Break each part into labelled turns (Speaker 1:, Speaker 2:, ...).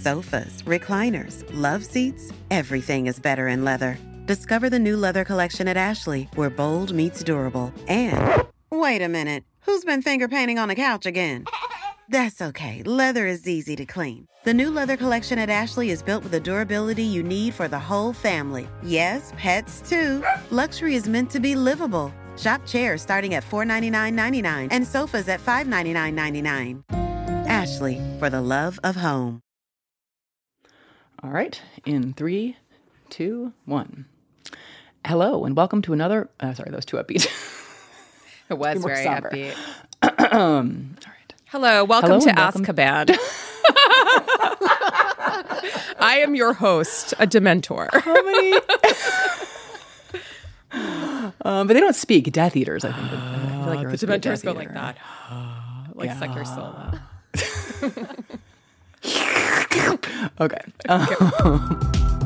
Speaker 1: Sofas, recliners, love seats, everything is better in leather. Discover the new leather collection at Ashley, where bold meets durable. And, wait a minute, who's been finger painting on the couch again? That's okay, leather is easy to clean. The new leather collection at Ashley is built with the durability you need for the whole family. Yes, pets too. Luxury is meant to be livable. Shop chairs starting at $499.99 and sofas at $599.99. Ashley, for the love of home.
Speaker 2: All right, in 3, 2, 1. Hello, and welcome to another... sorry, that was too upbeat.
Speaker 3: It was very
Speaker 2: somber.
Speaker 3: upbeat.
Speaker 2: All right.
Speaker 3: Hello, welcome to Azkaban. I am your host, a Dementor.
Speaker 2: How many... but they don't speak. Death Eaters, I think. I feel like
Speaker 3: The Dementors go like that. Like suck your soul out.
Speaker 2: Okay.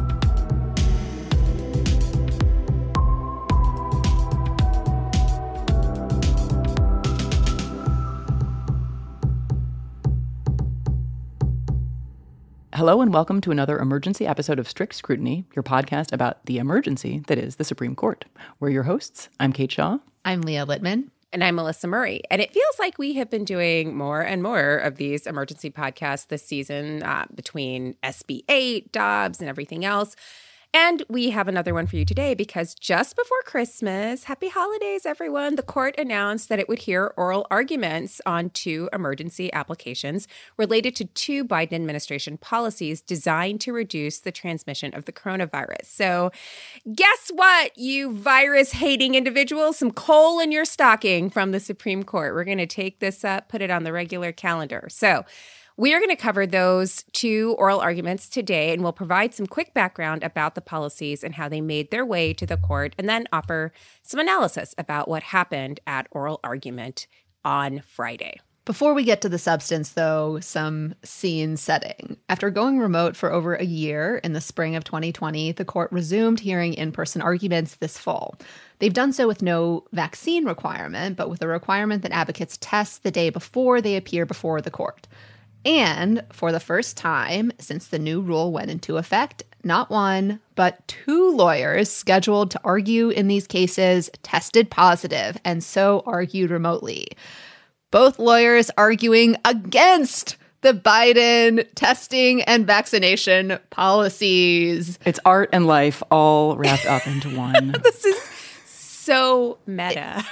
Speaker 2: Hello and welcome to another emergency episode of Strict Scrutiny, your podcast about the emergency that is the Supreme Court. We're your hosts. I'm Kate Shaw.
Speaker 4: I'm Leah Littman.
Speaker 3: And I'm Melissa Murray. And it feels like we have been doing more and more of these emergency podcasts this season between SB 8, Dobbs, and everything else. And we have another one for you today because just before Christmas, happy holidays, everyone, the court announced that it would hear oral arguments on 2 emergency applications related to 2 Biden administration policies designed to reduce the transmission of the coronavirus. So guess what, you virus-hating individuals? Some coal in your stocking from the Supreme Court. We're going to take this up, put it on the regular calendar. So we are going to cover those 2 oral arguments today, and we'll provide some quick background about the policies and how they made their way to the court, and then offer some analysis about what happened at oral argument on Friday.
Speaker 4: Before we get to the substance, though, some scene setting. After going remote for over a year in the spring of 2020, the court resumed hearing in-person arguments this fall. They've done so with no vaccine requirement, but with a requirement that advocates test the day before they appear before the court. And for the first time since the new rule went into effect, not 1, but 2 lawyers scheduled to argue in these cases tested positive and so argued remotely. Both lawyers arguing against the Biden testing and vaccination policies.
Speaker 2: It's art and life all wrapped up into one.
Speaker 3: This is so meta.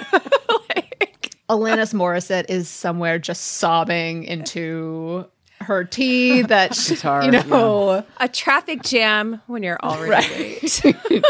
Speaker 4: Alanis Morissette is somewhere just sobbing into her tea that,
Speaker 2: Guitar,
Speaker 4: yeah.
Speaker 3: A traffic jam when you're already late.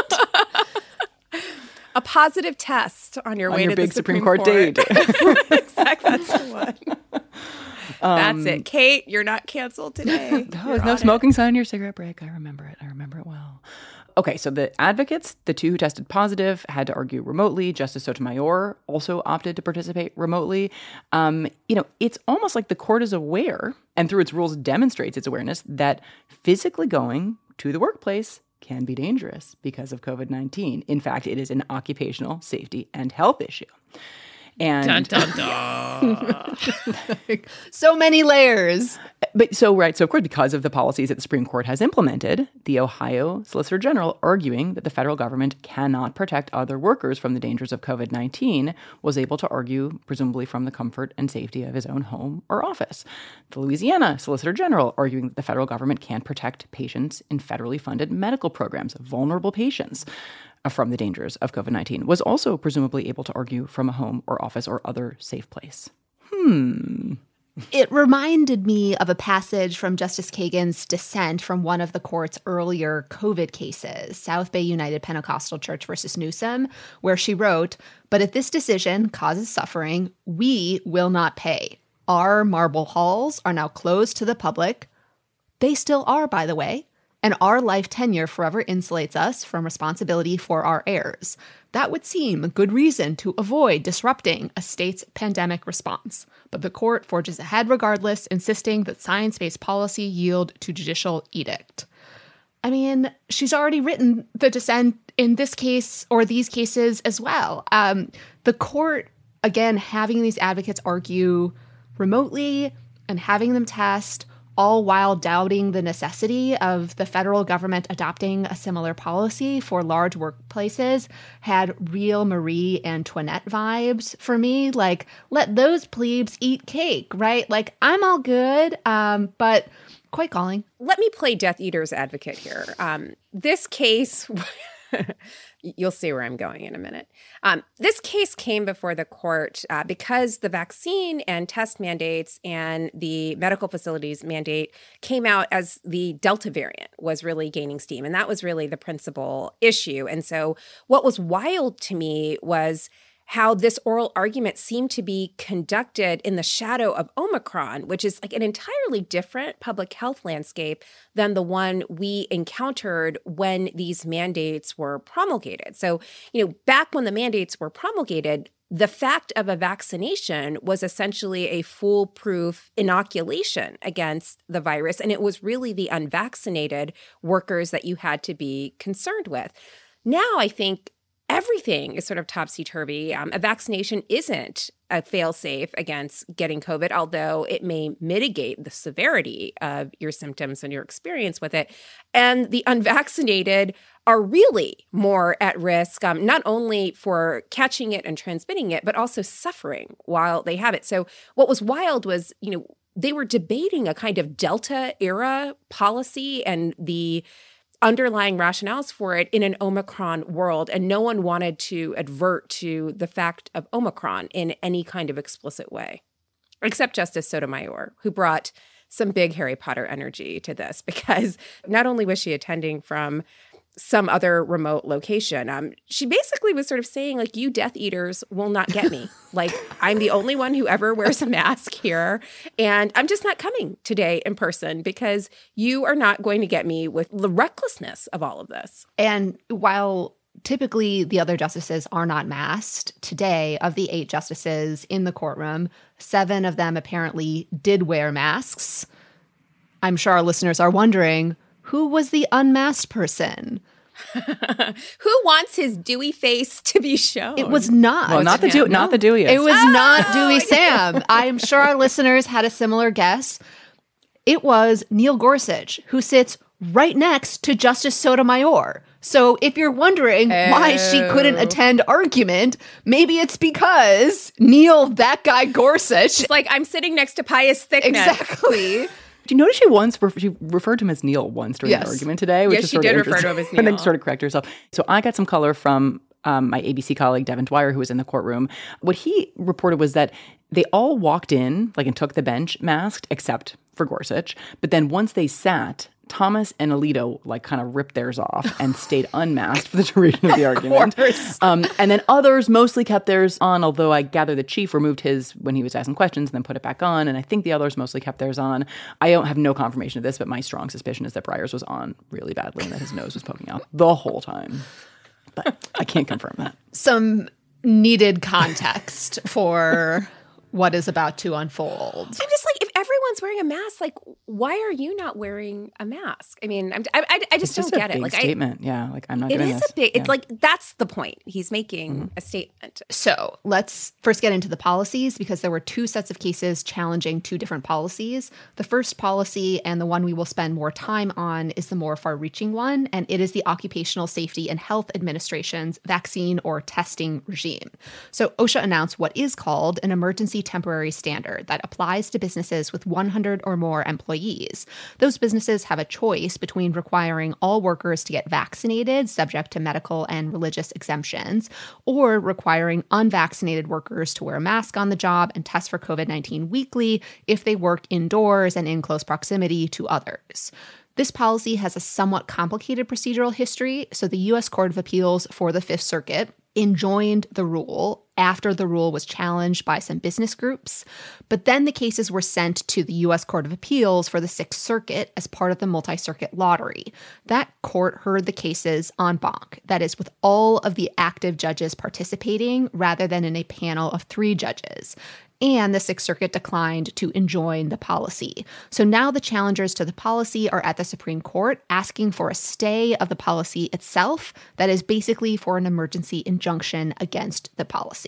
Speaker 3: A positive test on your way
Speaker 2: your
Speaker 3: to
Speaker 2: big
Speaker 3: the Supreme
Speaker 2: Court date.
Speaker 3: Exactly, that's the one. That's it. Kate, you're not canceled today.
Speaker 2: No smoking sign on your cigarette break. I remember it. I remember it well. Okay, so the advocates, the 2 who tested positive, had to argue remotely. Justice Sotomayor also opted to participate remotely. It's almost like the court is aware, and through its rules demonstrates its awareness, that physically going to the workplace can be dangerous because of COVID-19. In fact, it is an occupational safety and health issue. And
Speaker 3: dun, dun, dun.
Speaker 4: So many layers.
Speaker 2: So of course, because of the policies that the Supreme Court has implemented, the Ohio Solicitor General, arguing that the federal government cannot protect other workers from the dangers of COVID-19, was able to argue, presumably from the comfort and safety of his own home or office. The Louisiana Solicitor General, arguing that the federal government can't protect patients in federally funded medical programs, vulnerable patients, from the dangers of COVID-19, was also presumably able to argue from a home or office or other safe place.
Speaker 4: It reminded me of a passage from Justice Kagan's dissent from one of the court's earlier COVID cases, South Bay United Pentecostal Church versus Newsom, where she wrote, "But if this decision causes suffering, we will not pay. Our marble halls are now closed to the public." They still are, by the way. And our life tenure forever insulates us from responsibility for our heirs. That would seem a good reason to avoid disrupting a state's pandemic response. But the court forges ahead regardless, insisting that science-based policy yield to judicial edict. I mean, she's already written the dissent in this case or these cases as well. The court, again, having these advocates argue remotely and having them test all while doubting the necessity of the federal government adopting a similar policy for large workplaces, had real Marie Antoinette vibes for me. Like, let those plebes eat cake, right? Like, I'm all good, but quite galling.
Speaker 3: Let me play Death Eater's advocate here. This case... You'll see where I'm going in a minute. This case came before the court because the vaccine and test mandates and the medical facilities mandate came out as the Delta variant was really gaining steam. And that was really the principal issue. And so what was wild to me was how this oral argument seemed to be conducted in the shadow of Omicron, which is like an entirely different public health landscape than the one we encountered when these mandates were promulgated. So, back when the mandates were promulgated, the fact of a vaccination was essentially a foolproof inoculation against the virus. And it was really the unvaccinated workers that you had to be concerned with. Now, I think everything is sort of topsy-turvy. A vaccination isn't a fail-safe against getting COVID, although it may mitigate the severity of your symptoms and your experience with it. And the unvaccinated are really more at risk, not only for catching it and transmitting it, but also suffering while they have it. So what was wild was, they were debating a kind of Delta-era policy and the underlying rationales for it in an Omicron world, and no one wanted to advert to the fact of Omicron in any kind of explicit way, except Justice Sotomayor, who brought some big Harry Potter energy to this, because not only was she attending from some other remote location, she basically was sort of saying, like, you Death Eaters will not get me. Like, I'm the only one who ever wears a mask here, and I'm just not coming today in person because you are not going to get me with the recklessness of all of this.
Speaker 4: And while typically the other justices are not masked, today, of the 8 justices in the courtroom, 7 of them apparently did wear masks. I'm sure our listeners are wondering, who was the unmasked person?
Speaker 3: Who wants his dewy face to be shown?
Speaker 4: It was not.
Speaker 2: Well, not the dewiest.
Speaker 4: It was not Dewey Sam. I'm sure our listeners had a similar guess. It was Neil Gorsuch, who sits right next to Justice Sotomayor. So if you're wondering why she couldn't attend argument, maybe it's because Neil, that guy Gorsuch.
Speaker 3: It's like, I'm sitting next to Pius Thickness.
Speaker 4: Exactly.
Speaker 2: Do you notice she referred to him as Neil once during the argument today? Which
Speaker 3: yes,
Speaker 2: is
Speaker 3: she
Speaker 2: sort
Speaker 3: did
Speaker 2: of
Speaker 3: refer to him as Neil.
Speaker 2: And then sort of correct herself. So I got some color from my ABC colleague, Devin Dwyer, who was in the courtroom. What he reported was that they all walked in, and took the bench masked, except for Gorsuch. But then once they sat, Thomas and Alito kind of ripped theirs off and stayed unmasked for the duration of the argument. And then others mostly kept theirs on, although I gather the chief removed his when he was asking questions and then put it back on. And I think the others mostly kept theirs on. I don't have no confirmation of this, but my strong suspicion is that Breyer's was on really badly and that his nose was poking out the whole time. But I can't confirm that.
Speaker 4: Some needed context for what is about to unfold.
Speaker 3: I'm just like, if everyone's wearing a mask, why are you not wearing a mask? I mean, I just don't get it.
Speaker 2: It's a big statement. I'm not doing this.
Speaker 3: It is a big, it's that's the point. He's making a statement.
Speaker 4: So let's first get into the policies, because there were 2 sets of cases challenging 2 different policies. The first policy, and the one we will spend more time on, is the more far-reaching one, and it is the Occupational Safety and Health Administration's vaccine or testing regime. So OSHA announced what is called an emergency temporary standard that applies to businesses with 100 or more employees. Those businesses have a choice between requiring all workers to get vaccinated, subject to medical and religious exemptions, or requiring unvaccinated workers to wear a mask on the job and test for COVID-19 weekly if they work indoors and in close proximity to others. This policy has a somewhat complicated procedural history, so the U.S. Court of Appeals for the Fifth Circuit enjoined the rule after the rule was challenged by some business groups. But then the cases were sent to the U.S. Court of Appeals for the Sixth Circuit as part of the multi-circuit lottery. That court heard the cases en banc, that is, with all of the active judges participating rather than in a panel of 3 judges. And the Sixth Circuit declined to enjoin the policy. So now the challengers to the policy are at the Supreme Court asking for a stay of the policy itself, that is basically for an emergency injunction against the policy.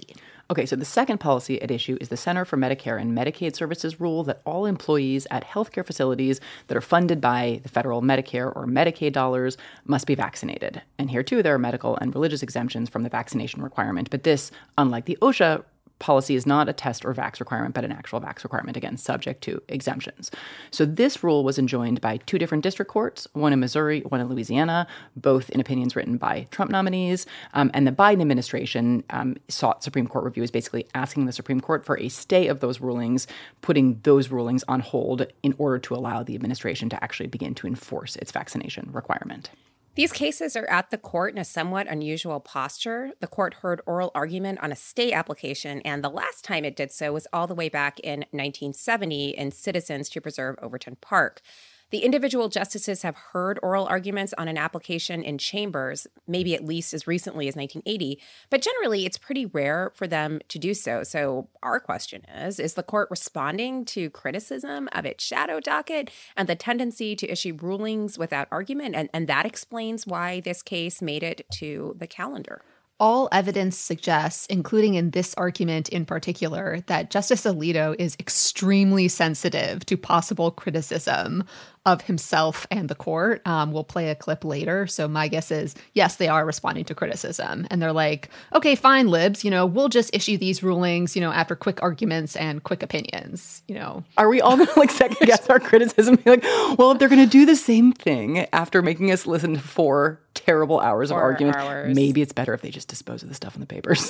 Speaker 2: Okay, so the second policy at issue is the Center for Medicare and Medicaid Services rule that all employees at healthcare facilities that are funded by the federal Medicare or Medicaid dollars must be vaccinated. And here, too, there are medical and religious exemptions from the vaccination requirement. But this, unlike the OSHA policy, is not a test or vax requirement, but an actual vax requirement, again, subject to exemptions. So this rule was enjoined by two different district courts, one in Missouri, one in Louisiana, both in opinions written by Trump nominees. And the Biden administration sought Supreme Court review, is basically asking the Supreme Court for a stay of those rulings, putting those rulings on hold in order to allow the administration to actually begin to enforce its vaccination requirement.
Speaker 3: These cases are at the court in a somewhat unusual posture. The court heard oral argument on a stay application, and the last time it did so was all the way back in 1970 in Citizens to Preserve Overton Park. The individual justices have heard oral arguments on an application in chambers, maybe at least as recently as 1980, but generally it's pretty rare for them to do so. So our question is the court responding to criticism of its shadow docket and the tendency to issue rulings without argument? And that explains why this case made it to the calendar.
Speaker 4: All evidence suggests, including in this argument in particular, that Justice Alito is extremely sensitive to possible criticism of himself and the court. We'll play a clip later. So my guess is, yes, they are responding to criticism. And they're like, okay, fine, libs, we'll just issue these rulings, after quick arguments and quick opinions,
Speaker 2: Are we all going to second guess our criticism? Be like, well, if they're going to do the same thing after making us listen to 4 terrible hours of arguments, maybe it's better if they just dispose of the stuff in the papers.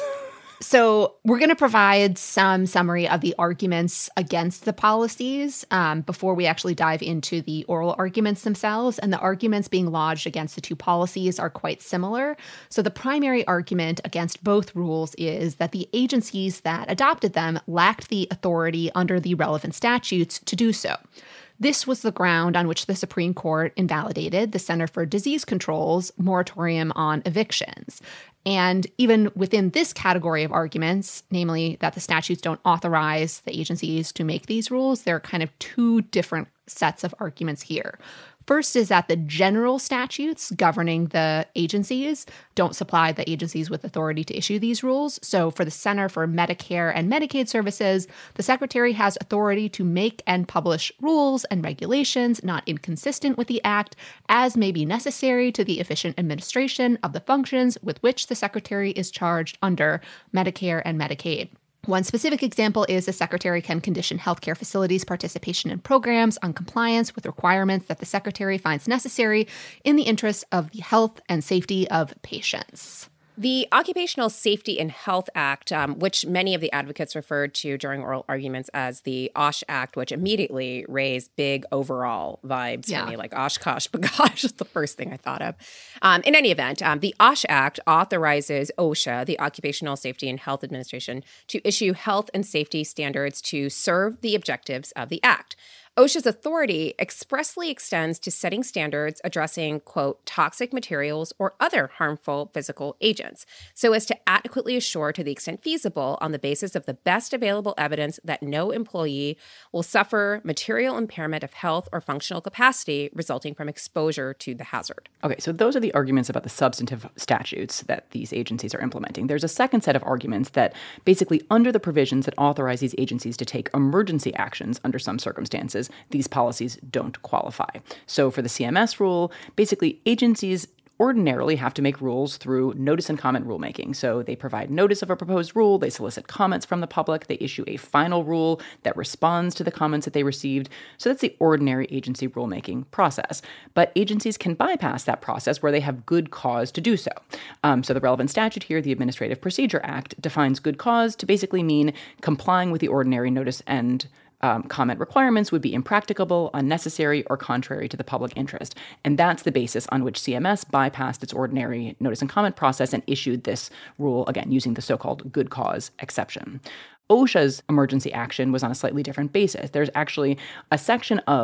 Speaker 4: So we're going to provide some summary of the arguments against the policies before we actually dive into the oral arguments themselves. And the arguments being lodged against the two policies are quite similar. So the primary argument against both rules is that the agencies that adopted them lacked the authority under the relevant statutes to do so. This was the ground on which the Supreme Court invalidated the Center for Disease Control's moratorium on evictions. And even within this category of arguments, namely that the statutes don't authorize the agencies to make these rules, there are kind of two different sets of arguments here. First is that the general statutes governing the agencies don't supply the agencies with authority to issue these rules. So for the Center for Medicare and Medicaid Services, the Secretary has authority to make and publish rules and regulations not inconsistent with the Act as may be necessary to the efficient administration of the functions with which the Secretary is charged under Medicare and Medicaid. One specific example is the Secretary can condition healthcare facilities' participation in programs on compliance with requirements that the Secretary finds necessary in the interests of the health and safety of patients.
Speaker 3: The Occupational Safety and Health Act, which many of the advocates referred to during oral arguments as the OSH Act, which immediately raised big overall vibes for me, like Oshkosh Bagosh is the first thing I thought of. In any event, the OSH Act authorizes OSHA, the Occupational Safety and Health Administration, to issue health and safety standards to serve the objectives of the Act. OSHA's authority expressly extends to setting standards addressing, quote, toxic materials or other harmful physical agents, so as to adequately assure, to the extent feasible, on the basis of the best available evidence, that no employee will suffer material impairment of health or functional capacity resulting from exposure to the hazard.
Speaker 2: Okay, so those are the arguments about the substantive statutes that these agencies are implementing. There's a second set of arguments that basically, under the provisions that authorize these agencies to take emergency actions under some circumstances, these policies don't qualify. So for the CMS rule, basically agencies ordinarily have to make rules through notice and comment rulemaking. So they provide notice of a proposed rule, they solicit comments from the public, they issue a final rule that responds to the comments that they received. So that's the ordinary agency rulemaking process. But agencies can bypass that process where they have good cause to do so. So the relevant statute here, the Administrative Procedure Act, defines good cause to basically mean complying with the ordinary notice and comment requirements would be impracticable, unnecessary, or contrary to the public interest. And that's the basis on which CMS bypassed its ordinary notice and comment process and issued this rule, again, using the so-called good cause exception. OSHA's emergency action was on a slightly different basis. There's actually a section of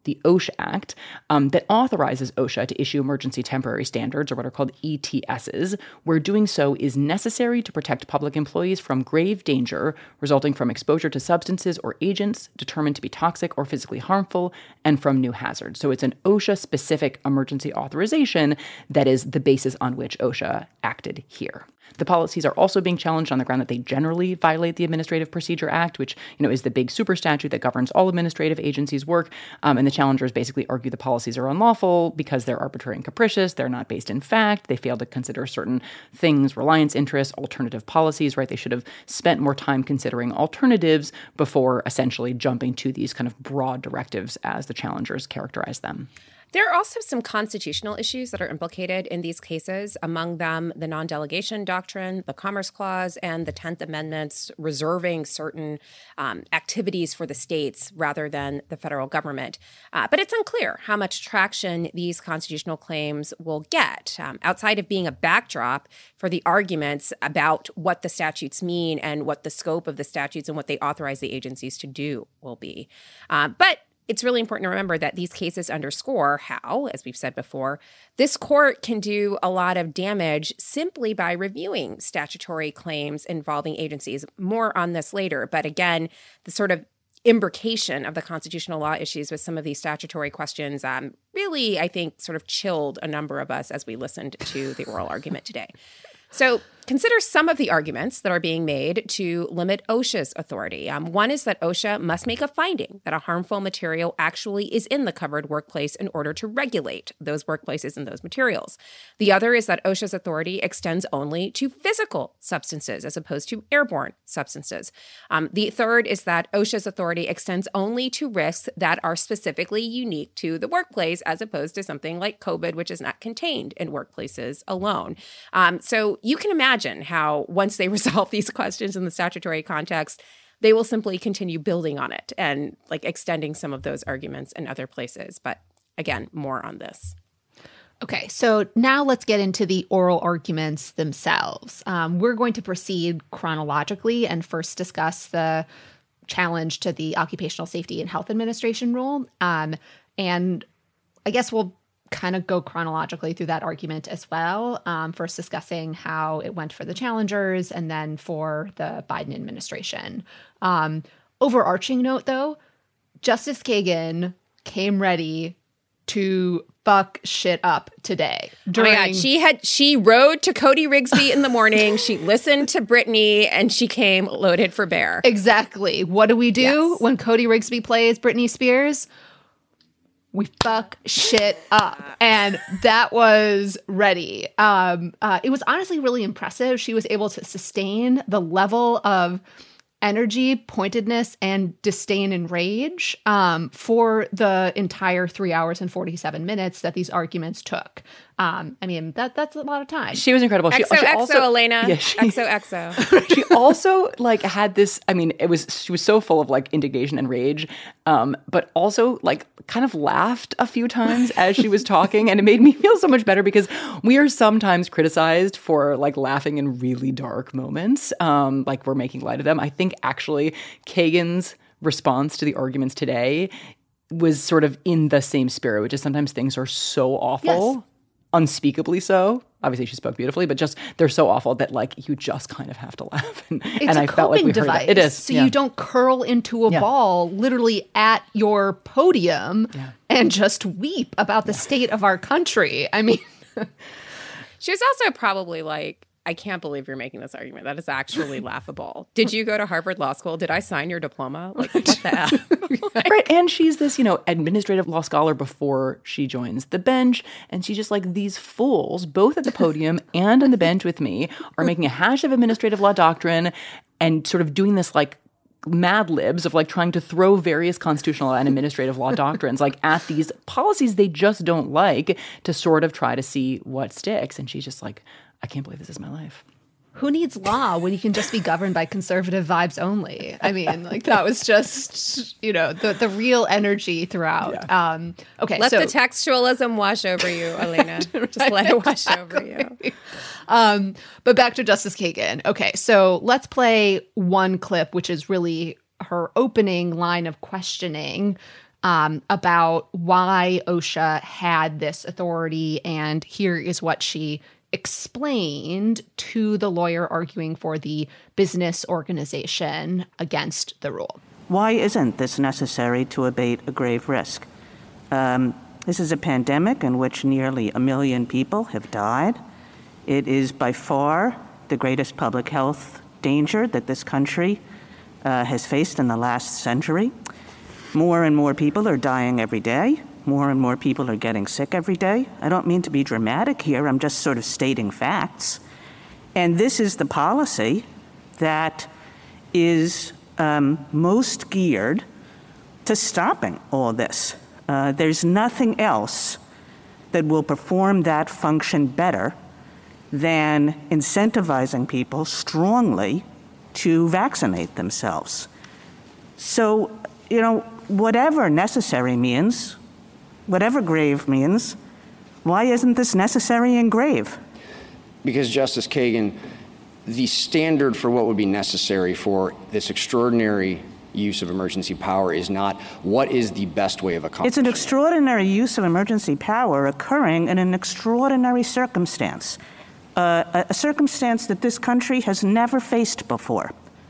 Speaker 2: the OSHA Act, that authorizes OSHA to issue emergency temporary standards, or what are called ETSs, where doing so is necessary to protect public employees from grave danger resulting from exposure to substances or agents determined to be toxic or physically harmful, and from new hazards. So it's an OSHA-specific emergency authorization that is the basis on which OSHA acted here. The policies are also being challenged on the ground that they generally violate the Administrative Procedure Act, which, is the big super statute that governs all administrative agencies' work. And the challengers basically argue the policies are unlawful because they're arbitrary and capricious. They're not based in fact. They fail to consider certain things, reliance interests, alternative policies, right? They should have spent more time considering alternatives before essentially jumping to these kind of broad directives as the challengers characterize them.
Speaker 3: There are also some constitutional issues that are implicated in these cases, among them the non-delegation doctrine, the Commerce Clause, and the 10th Amendment's reserving certain activities for the states rather than the federal government. But it's unclear how much traction these constitutional claims will get, outside of being a backdrop for the arguments about what the statutes mean and what the scope of the statutes and what they authorize the agencies to do will be. But it's really important to remember that these cases underscore how, as we've said before, this court can do a lot of damage simply by reviewing statutory claims involving agencies. More on this later. But again, the sort of imbrication of the constitutional law issues with some of these statutory questions really, I think, sort of chilled a number of us as we listened to the oral argument today. So consider some of the arguments that are being made to limit OSHA's authority. One is that OSHA must make a finding that a harmful material actually is in the covered workplace in order to regulate those workplaces and those materials. The other is that OSHA's authority extends only to physical substances as opposed to airborne substances. The third is that OSHA's authority extends only to risks that are specifically unique to the workplace as opposed to something like COVID, which is not contained in workplaces alone. So you can imagine how once they resolve these questions in the statutory context, they will simply continue building on it and extending some of those arguments in other places. But again, more on this.
Speaker 4: Okay, so now let's get into the oral arguments themselves. We're going to proceed chronologically and first discuss the challenge to the Occupational Safety and Health Administration rule. And I guess we'll kind of go chronologically through that argument as well, first discussing how it went for the challengers and then for the Biden administration. Overarching note, though, Justice Kagan came ready to fuck shit up today.
Speaker 3: Oh my God, she rode to Cody Rigsby in the morning. She listened to Britney and she came loaded for bear.
Speaker 4: Exactly. What do we do when Cody Rigsby plays Britney Spears? We fuck shit up. And that was ready. It was honestly really impressive. She was able to sustain the level of energy, pointedness, and disdain and rage for the entire 3 hours and 47 minutes that these arguments took. I mean, that's a lot of time.
Speaker 2: She was incredible.
Speaker 3: XOXO, Elena. Yeah, XOXO.
Speaker 2: She also had this, she was so full of indignation and rage, but also kind of laughed a few times as she was talking. And it made me feel so much better because we are sometimes criticized for laughing in really dark moments. We're making light of them. I think actually Kagan's response to the arguments today was sort of in the same spirit, which is sometimes things are so awful. Yes. Unspeakably so. Obviously, she spoke beautifully, but just they're so awful that you just kind of have to laugh. And
Speaker 4: I felt like we heard that.
Speaker 2: It is.
Speaker 4: So you don't curl into a ball literally at your podium and just weep about the state of our country. I mean,
Speaker 3: she was also probably I can't believe you're making this argument. That is actually laughable. Did you go to Harvard Law School? Did I sign your diploma? What the F?
Speaker 2: Right. And she's this, administrative law scholar before she joins the bench. And she's just these fools, both at the podium and on the bench with me, are making a hash of administrative law doctrine and sort of doing this Mad Libs of trying to throw various constitutional and administrative law doctrines at these policies they just don't like to sort of try to see what sticks. And she's just I can't believe this is my life.
Speaker 4: Who needs law when you can just be governed by conservative vibes only? I mean, that was just, the real energy throughout. Yeah. Okay,
Speaker 3: let the textualism wash over you, Elena. Just let it wash over you.
Speaker 4: But back to Justice Kagan. Okay, so let's play one clip, which is really her opening line of questioning. about why OSHA had this authority. And here is what she explained to the lawyer arguing for the business organization against the rule.
Speaker 5: Why isn't this necessary to abate a grave risk? This is a pandemic in which nearly 1 million people have died. It is by far the greatest public health danger that this country has faced in the last century. More and more people are dying every day. More and more people are getting sick every day. I don't mean to be dramatic here. I'm just sort of stating facts. And this is the policy that is most geared to stopping all this. There's nothing else that will perform that function better than incentivizing people strongly to vaccinate themselves. So, whatever necessary means, whatever grave means, why isn't this necessary and grave?
Speaker 6: Because, Justice Kagan, the standard for what would be necessary for this extraordinary use of emergency power is not what is the best way of accomplishing.
Speaker 5: It's an extraordinary use of emergency power occurring in an extraordinary circumstance, a circumstance that this country has never faced before.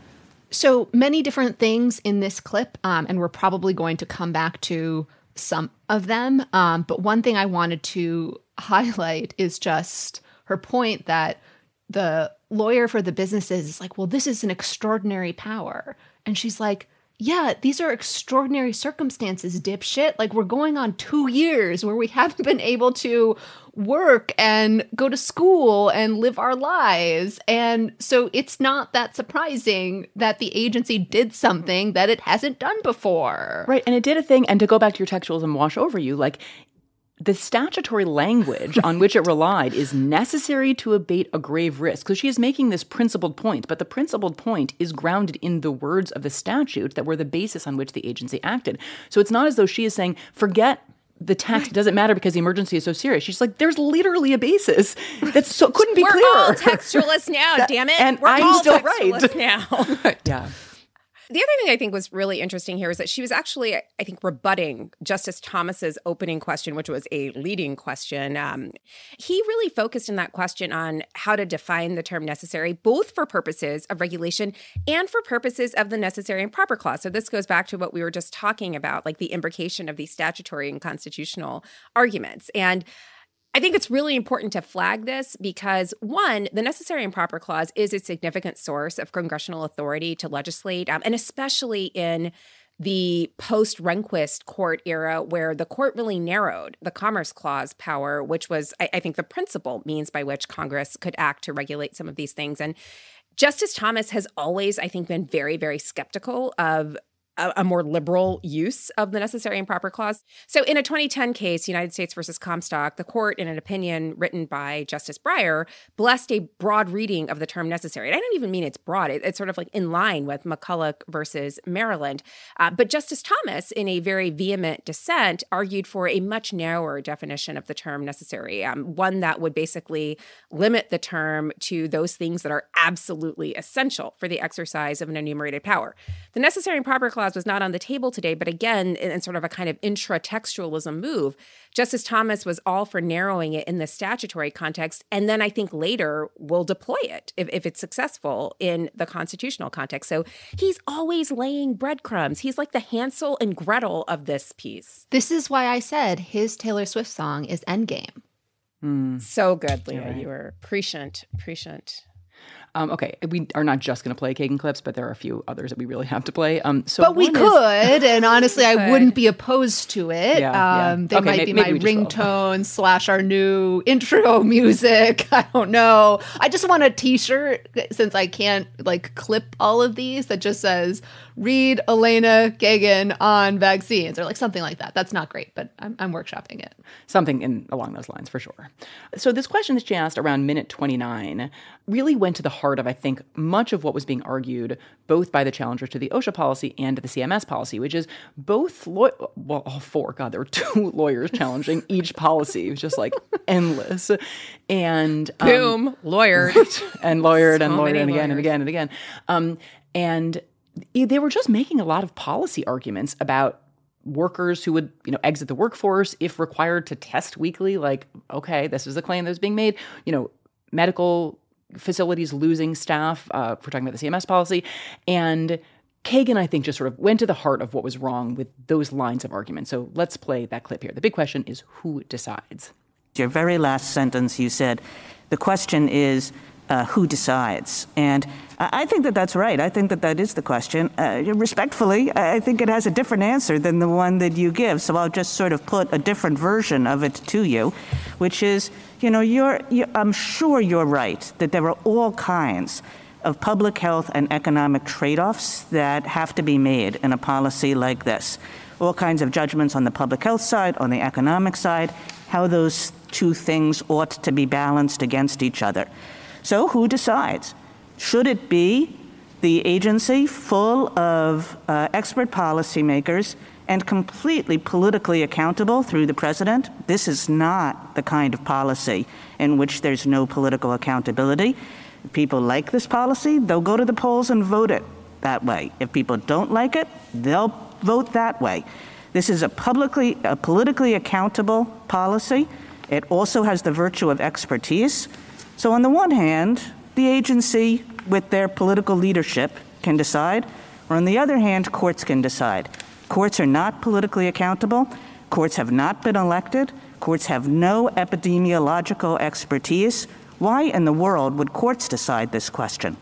Speaker 4: So many different things in this clip, and we're probably going to come back to some of them. But one thing I wanted to highlight is just her point that the lawyer for the businesses is like, well, this is an extraordinary power. And she's like, yeah, these are extraordinary circumstances, dipshit. Like, we're going on 2 years where we haven't been able to work and go to school and live our lives. And so it's not that surprising that the agency did something that it hasn't done before.
Speaker 2: Right. And it did a thing. And to go back to your textualism wash over you, like, the statutory language on which it relied is necessary to abate a grave risk. Because she is making this principled point, but the principled point is grounded in the words of the statute that were the basis on which the agency acted. So it's not as though she is saying, forget the text, it doesn't matter because the emergency is so serious. She's like, there's literally a basis that couldn't be clearer.
Speaker 3: We're all textualists now, damn it.
Speaker 2: And
Speaker 3: we're
Speaker 2: I'm
Speaker 3: all
Speaker 2: still
Speaker 3: textualists
Speaker 2: right.
Speaker 3: now.
Speaker 2: Yeah.
Speaker 3: The other thing I think was really interesting here is that she was actually, I think, rebutting Justice Thomas's opening question, which was a leading question. He really focused in that question on how to define the term necessary, both for purposes of regulation and for purposes of the necessary and proper clause. So this goes back to what we were just talking about, like the imbrication of these statutory and constitutional arguments. And I think it's really important to flag this because, one, the necessary and proper clause is a significant source of congressional authority to legislate, and especially in the post-Rehnquist court era where the court really narrowed the Commerce Clause power, which was, I think, the principal means by which Congress could act to regulate some of these things. And Justice Thomas has always, I think, been very, very skeptical of a more liberal use of the necessary and proper clause. So in a 2010 case, United States versus Comstock, the court, in an opinion written by Justice Breyer, blessed a broad reading of the term necessary. And I don't even mean it's broad. It's sort of like in line with McCulloch versus Maryland. But Justice Thomas, in a very vehement dissent, argued for a much narrower definition of the term necessary, one that would basically limit the term to those things that are absolutely essential for the exercise of an enumerated power. The necessary and proper clause was not on the table today, but again, in sort of a kind of intra-textualism move, Justice Thomas was all for narrowing it in the statutory context, and then I think later will deploy it if it's successful in the constitutional context. So he's always laying breadcrumbs. He's like the Hansel and Gretel of this piece.
Speaker 4: This is why I said his Taylor Swift song is Endgame.
Speaker 3: So good, Leah. Right. You were prescient.
Speaker 2: Okay, we are not just going to play Kagan clips, but there are a few others that we really have to play.
Speaker 4: But we could, and honestly, I wouldn't be opposed to it. They might be my ringtone / our new intro music. I don't know. I just want a T-shirt, since I can't clip all of these, that just says, read Elena Kagan on vaccines, or something like that. That's not great, but I'm workshopping it.
Speaker 2: Something along those lines, for sure. So this question that she asked around minute 29 really went to the heart of, I think, much of what was being argued both by the challengers to the OSHA policy and to the CMS policy, which is both, all four, God, there were two lawyers challenging each policy. It was just endless. And
Speaker 3: boom, lawyered.
Speaker 2: And lawyered and lawyered and again and again and again. And they were just making a lot of policy arguments about workers who would, exit the workforce if required to test weekly. Like, okay, this is a claim that's being made. Medical facilities losing staff. We're talking about the CMS policy. And Kagan, I think, just sort of went to the heart of what was wrong with those lines of argument. So let's play that clip here. The big question is, who decides?
Speaker 5: Your very last sentence, you said, the question is, who decides? And I think that that's right. I think that that is the question. Respectfully, I think it has a different answer than the one that you give. So I'll just sort of put a different version of it to you, which is, I'm sure you're right that there are all kinds of public health and economic trade-offs that have to be made in a policy like this. All kinds of judgments on the public health side, on the economic side, how those two things ought to be balanced against each other. So who decides? Should it be the agency full of expert policymakers and completely politically accountable through the president? This is not the kind of policy in which there's no political accountability. If people like this policy, they'll go to the polls and vote it that way. If people don't like it, they'll vote that way. This is a politically accountable policy. It also has the virtue of expertise. So on the one hand, the agency with their political leadership can decide, or on the other hand, courts can decide. Courts are not politically accountable. Courts have not been elected. Courts have no epidemiological expertise. Why in the world would courts decide this question?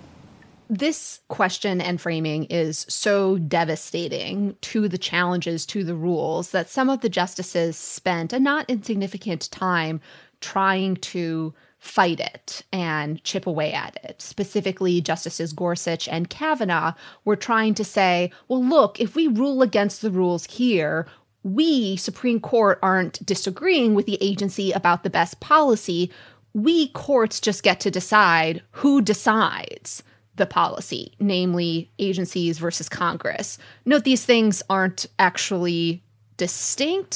Speaker 4: This question and framing is so devastating to the challenges to the rules that some of the justices spent a not insignificant time trying to fight it and chip away at it. Specifically, Justices Gorsuch and Kavanaugh were trying to say, well, look, if we rule against the rules here, we, Supreme Court, aren't disagreeing with the agency about the best policy. We, courts, just get to decide who decides the policy, namely agencies versus Congress. Note these things aren't actually distinct,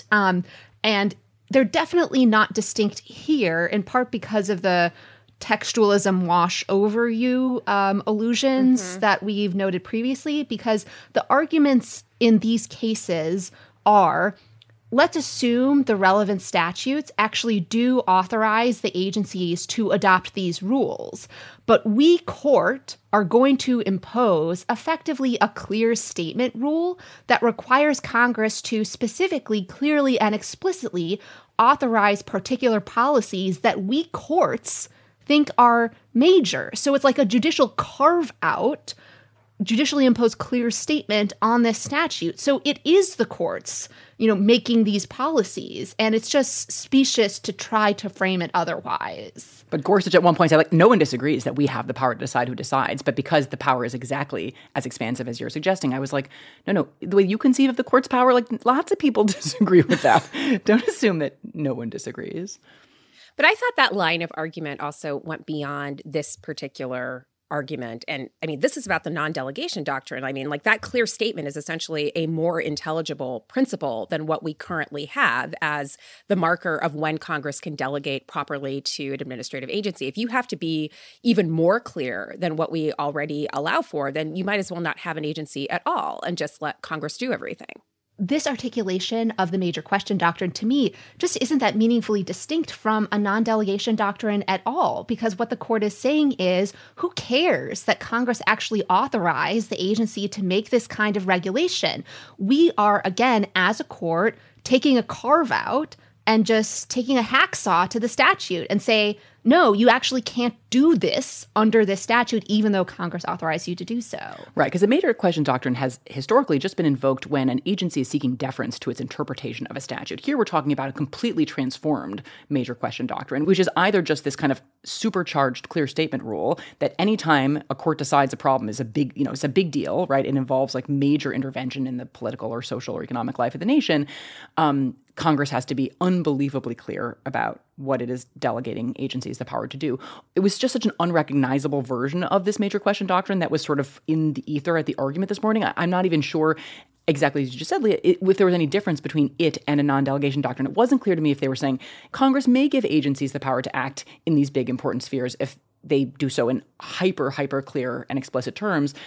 Speaker 4: and they're definitely not distinct here, in part because of the textualism wash over you illusions that we've noted previously, because the arguments in these cases are, let's assume the relevant statutes actually do authorize the agencies to adopt these rules, but we, court, are going to impose effectively a clear statement rule that requires Congress to specifically, clearly, and explicitly authorize particular policies that we, courts, think are major. So it's like a judicial carve-out, judicially imposed clear statement on this statute. So it is the courts, making these policies, and it's just specious to try to frame it otherwise.
Speaker 2: But Gorsuch at one point said, no one disagrees that we have the power to decide who decides, but because the power is exactly as expansive as you're suggesting, I was like, no, the way you conceive of the court's power, lots of people disagree with that. Don't assume that no one disagrees.
Speaker 3: But I thought that line of argument also went beyond this particular argument. And I mean, this is about the non-delegation doctrine. I mean, that clear statement is essentially a more intelligible principle than what we currently have as the marker of when Congress can delegate properly to an administrative agency. If you have to be even more clear than what we already allow for, then you might as well not have an agency at all and just let Congress do everything.
Speaker 4: This articulation of the major question doctrine, to me, just isn't that meaningfully distinct from a non-delegation doctrine at all, because what the court is saying is, who cares that Congress actually authorized the agency to make this kind of regulation? We are, again, as a court, taking a carve-out and just taking a hacksaw to the statute and say, no, you actually can't do this under this statute, even though Congress authorized you to do so.
Speaker 2: Right, because the major question doctrine has historically just been invoked when an agency is seeking deference to its interpretation of a statute. Here we're talking about a completely transformed major question doctrine, which is either just this kind of supercharged clear statement rule that anytime a court decides a problem is a big, it's a big deal, right? It involves major intervention in the political or social or economic life of the nation. Congress has to be unbelievably clear about what it is delegating agencies the power to do. It was just such an unrecognizable version of this major question doctrine that was sort of in the ether at the argument this morning. I'm not even sure exactly as you just said, Leah, if there was any difference between it and a non-delegation doctrine. It wasn't clear to me if they were saying Congress may give agencies the power to act in these big important spheres if they do so in hyper clear and explicit terms,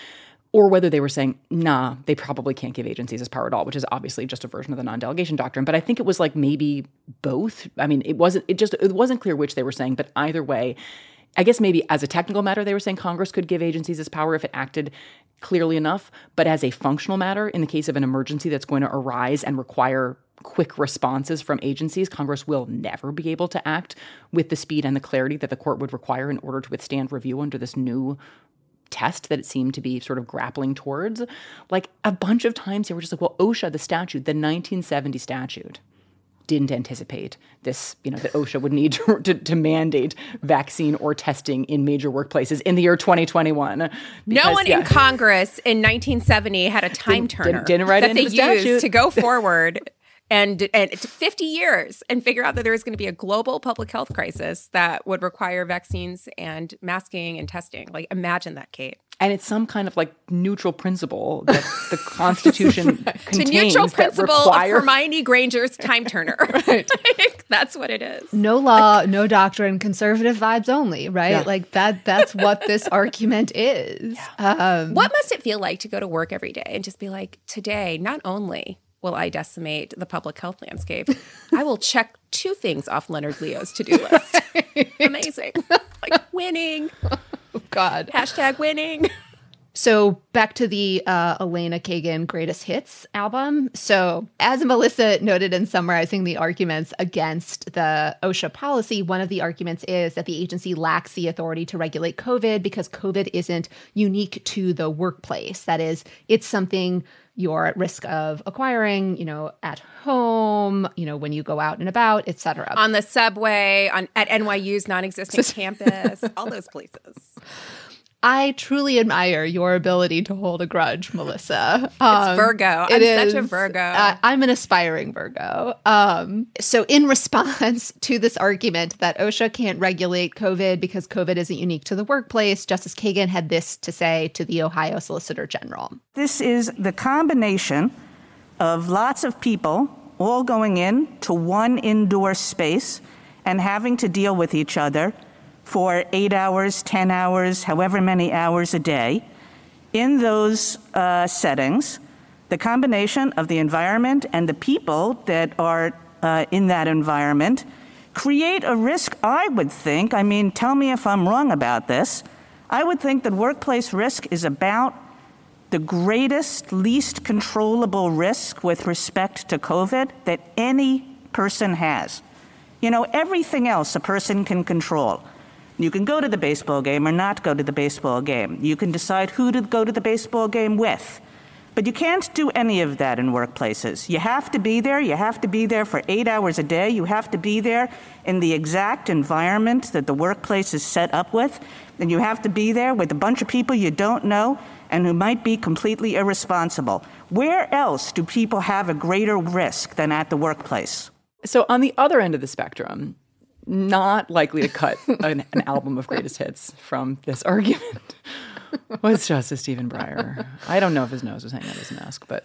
Speaker 2: or whether they were saying, nah, they probably can't give agencies this power at all, which is obviously just a version of the non-delegation doctrine. But I think it was like maybe both. I mean, it wasn't clear which they were saying, but either way, I guess maybe as a technical matter, they were saying Congress could give agencies this power if it acted clearly enough. But as a functional matter, in the case of an emergency that's going to arise and require quick responses from agencies, Congress will never be able to act with the speed and the clarity that the court would require in order to withstand review under this new test that it seemed to be sort of grappling towards. Like a bunch of times they were just like, well, OSHA, the statute, the 1970 statute, didn't anticipate this, that OSHA would need to mandate vaccine or testing in major workplaces in the year 2021. Because,
Speaker 3: no one in Congress in 1970 had a time turner
Speaker 2: didn't write
Speaker 3: that
Speaker 2: into
Speaker 3: they
Speaker 2: the statute.
Speaker 3: used to go forward and it's 50 years and figure out that there was going to be a global public health crisis that would require vaccines and masking and testing. Like, imagine that, Kate.
Speaker 2: And it's some kind of like neutral principle that the Constitution contains.
Speaker 3: The neutral principle
Speaker 2: of
Speaker 3: Hermione Granger's time turner. Right. That's what it is.
Speaker 4: No law, no doctrine, conservative vibes only, right?
Speaker 2: Yeah.
Speaker 4: Like that's what this argument is.
Speaker 3: What must it feel like to go to work every day and just be like, today, not only will I decimate the public health landscape, I will check 2 things off Leonard Leo's to-do list. Amazing. Like winning.
Speaker 4: Oh, God.
Speaker 3: # winning.
Speaker 4: So back to the Elena Kagan Greatest Hits album. So as Melissa noted in summarizing the arguments against the OSHA policy, one of the arguments is that the agency lacks the authority to regulate COVID because COVID isn't unique to the workplace. That is, it's something you're at risk of acquiring, at home, when you go out and about, et cetera.
Speaker 3: On the subway, at NYU's non-existent campus, all those places.
Speaker 4: I truly admire your ability to hold a grudge, Melissa.
Speaker 3: It's Virgo. I'm such a Virgo.
Speaker 4: I'm an aspiring Virgo. So in response to this argument that OSHA can't regulate COVID because COVID isn't unique to the workplace, Justice Kagan had this to say to the Ohio Solicitor General.
Speaker 5: This is the combination of lots of people all going in to one indoor space and having to deal with each other for 8 hours, 10 hours, however many hours a day. In those settings, the combination of the environment and the people that are in that environment create a risk, I would think. I mean, tell me if I'm wrong about this. I would think that workplace risk is about the greatest, least controllable risk with respect to COVID that any person has. Everything else a person can control. You can go to the baseball game or not go to the baseball game. You can decide who to go to the baseball game with. But you can't do any of that in workplaces. You have to be there. You have to be there for 8 hours a day. You have to be there in the exact environment that the workplace is set up with. And you have to be there with a bunch of people you don't know and who might be completely irresponsible. Where else do people have a greater risk than at the workplace?
Speaker 2: So on the other end of the spectrum, not likely to cut an album of greatest hits from this argument was Justice Stephen Breyer. I don't know if his nose was hanging out of his mask, but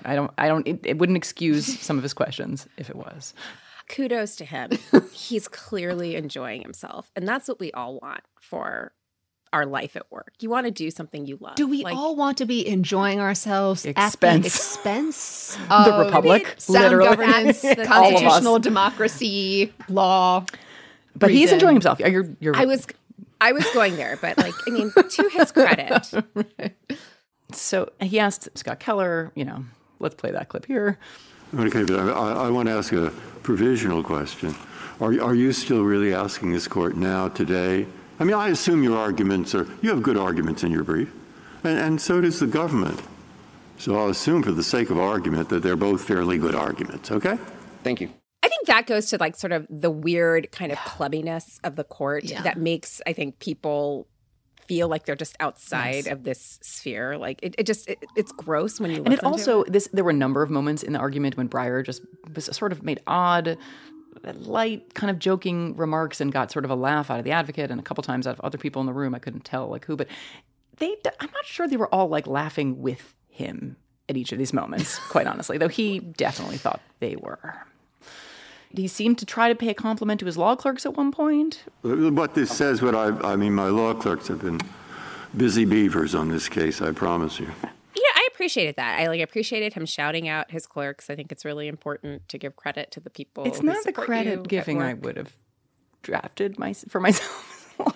Speaker 2: it wouldn't excuse some of his questions if it was.
Speaker 3: Kudos to him. He's clearly enjoying himself. And that's what we all want for our life at work. You want to do something you love.
Speaker 4: Do we all want to be enjoying ourselves at the expense
Speaker 2: the Republic,
Speaker 4: sound
Speaker 2: literally.
Speaker 4: Governance, constitutional democracy, law?
Speaker 2: But he's enjoying himself. You're
Speaker 3: I was going there, but to his credit.
Speaker 4: Right.
Speaker 2: So he asked Scott Keller, let's play that clip here.
Speaker 7: Okay, but I want to ask a provisional question. Are you still really asking this court now, today? I mean, I assume you have good arguments in your brief, and so does the government. So I'll assume for the sake of argument that they're both fairly good arguments, okay?
Speaker 6: Thank you.
Speaker 3: I think that goes to sort of the weird kind of clubbiness of the court that makes, I think, people feel like they're just outside of this sphere. Like it's gross when you listen
Speaker 2: to it. And it also,
Speaker 3: it.
Speaker 2: There were a number of moments in the argument when Breyer just was sort of made odd, light kind of joking remarks and got sort of a laugh out of the advocate and a couple times out of other people in the room. I couldn't tell who, but I'm not sure they were all laughing with him at each of these moments, quite honestly, though he definitely thought they were. He seemed to try to pay a compliment to his law clerks at one point.
Speaker 7: What this says, my law clerks have been busy beavers on this case, I promise you.
Speaker 3: Yeah, I appreciated that. I appreciated him shouting out his clerks. I think it's really important to give credit to the people.
Speaker 2: It's
Speaker 3: who
Speaker 2: not the
Speaker 3: support
Speaker 2: credit
Speaker 3: you
Speaker 2: giving
Speaker 3: at
Speaker 2: I
Speaker 3: work.
Speaker 2: would have drafted for myself.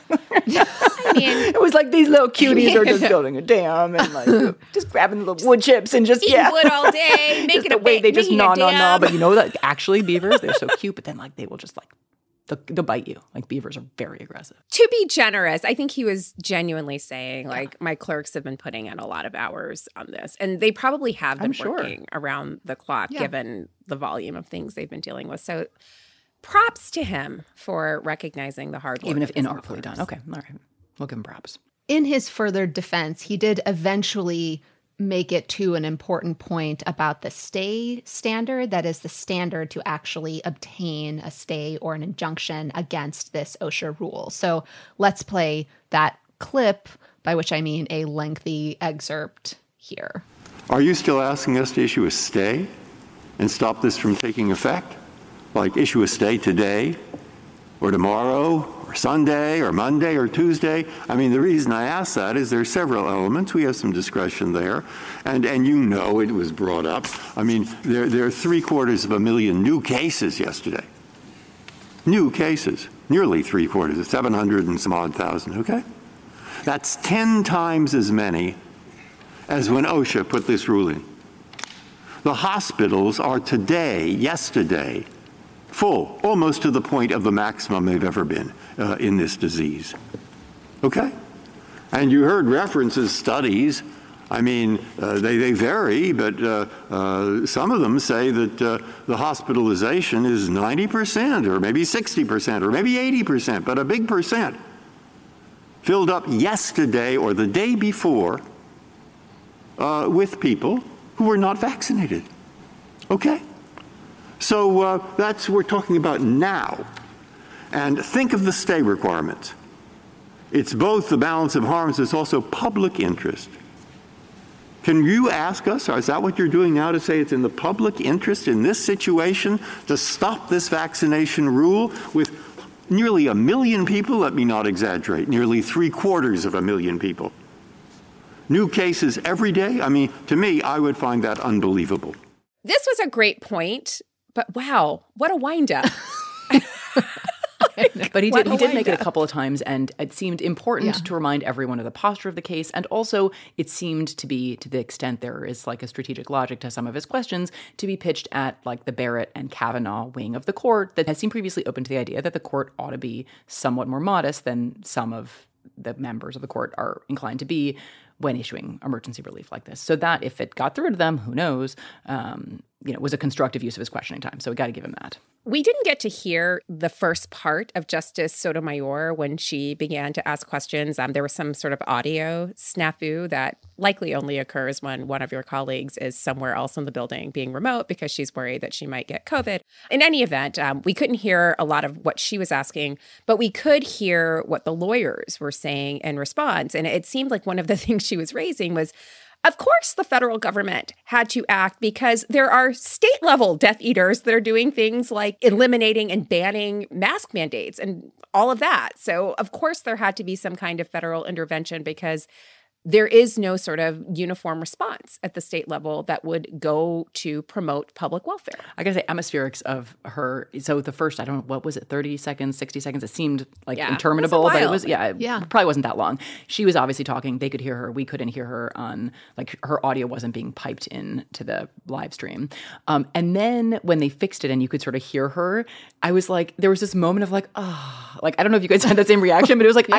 Speaker 3: I mean,
Speaker 2: It was like these little cuties are just building a dam and like just grabbing the little wood chips and just
Speaker 3: eating wood all day,
Speaker 2: just
Speaker 3: making
Speaker 2: the way they just
Speaker 3: making a dam.
Speaker 2: But you know that actually beavers, they're so cute, but then like they will just like they'll bite you. Like beavers are very aggressive.
Speaker 3: To be generous, I think he was genuinely saying, like, my clerks have been putting in a lot of hours on this. And they probably have been working around the clock, given the volume of things they've been dealing with. So props to him for recognizing the hard work.
Speaker 2: Even if inartfully done. Okay, all right. We'll give him props.
Speaker 4: In his further defense, he did eventually make it to an important point about the stay standard. That is the standard to actually obtain a stay or an injunction against this OSHA rule. So let's play that clip, by which I mean a lengthy excerpt here.
Speaker 7: Are you still asking us to issue a stay and stop this from taking effect? Like issue a stay today or tomorrow or Sunday or Monday or Tuesday? I mean, the reason I ask that is there are several elements. We have some discretion there. And you know it was brought up. I mean, there are 750,000 new cases yesterday. New cases. Nearly 750,000, 700 and some odd thousand, okay? That's 10 times as many as when OSHA put this rule in. The hospitals are yesterday, full, almost to the point of the maximum they've ever been in this disease. Okay? And you heard references, studies. I mean, they vary, but some of them say that the hospitalization is 90% or maybe 60% or maybe 80%, but a big percent filled up yesterday or the day before with people who were not vaccinated. Okay? So that's what we're talking about now. And think of the stay requirements. It's both the balance of harms, it's also public interest. Can you ask us, or is that what you're doing now, to say it's in the public interest in this situation to stop this vaccination rule with nearly 1 million people? Let me not exaggerate, nearly 750,000 people. New cases every day? I mean, to me, I would find that unbelievable.
Speaker 3: This was a great point, but wow, what a wind-up.
Speaker 2: But he did make it a couple of times, and it seemed important to remind everyone of the posture of the case. And also, it seemed to be, to the extent there is like a strategic logic to some of his questions, to be pitched at like the Barrett and Kavanaugh wing of the court that has seemed previously open to the idea that the court ought to be somewhat more modest than some of the members of the court are inclined to be when issuing emergency relief like this. So that if it got through to them, who knows, was a constructive use of his questioning time. So we got to give him that.
Speaker 3: We didn't get to hear the first part of Justice Sotomayor when she began to ask questions. There was some sort of audio snafu that likely only occurs when one of your colleagues is somewhere else in the building being remote because she's worried that she might get COVID. In any event, we couldn't hear a lot of what she was asking, but we could hear what the lawyers were saying in response. And it seemed like one of the things she was raising was, of course, the federal government had to act because there are state-level Death Eaters that are doing things like eliminating and banning mask mandates and all of that. So, of course, there had to be some kind of federal intervention because there is no sort of uniform response at the state level that would go to promote public welfare.
Speaker 2: I gotta say, atmospherics of her. So the first, I don't know, what was it, 30 seconds, 60 seconds? It seemed like interminable, but it was, it probably wasn't that long. She was obviously talking. They could hear her. We couldn't hear her on, like, her audio wasn't being piped in to the live stream. And then when they fixed it and you could sort of hear her, I was like, there was this moment of like, like, I don't know if you guys had that same reaction, but it was like,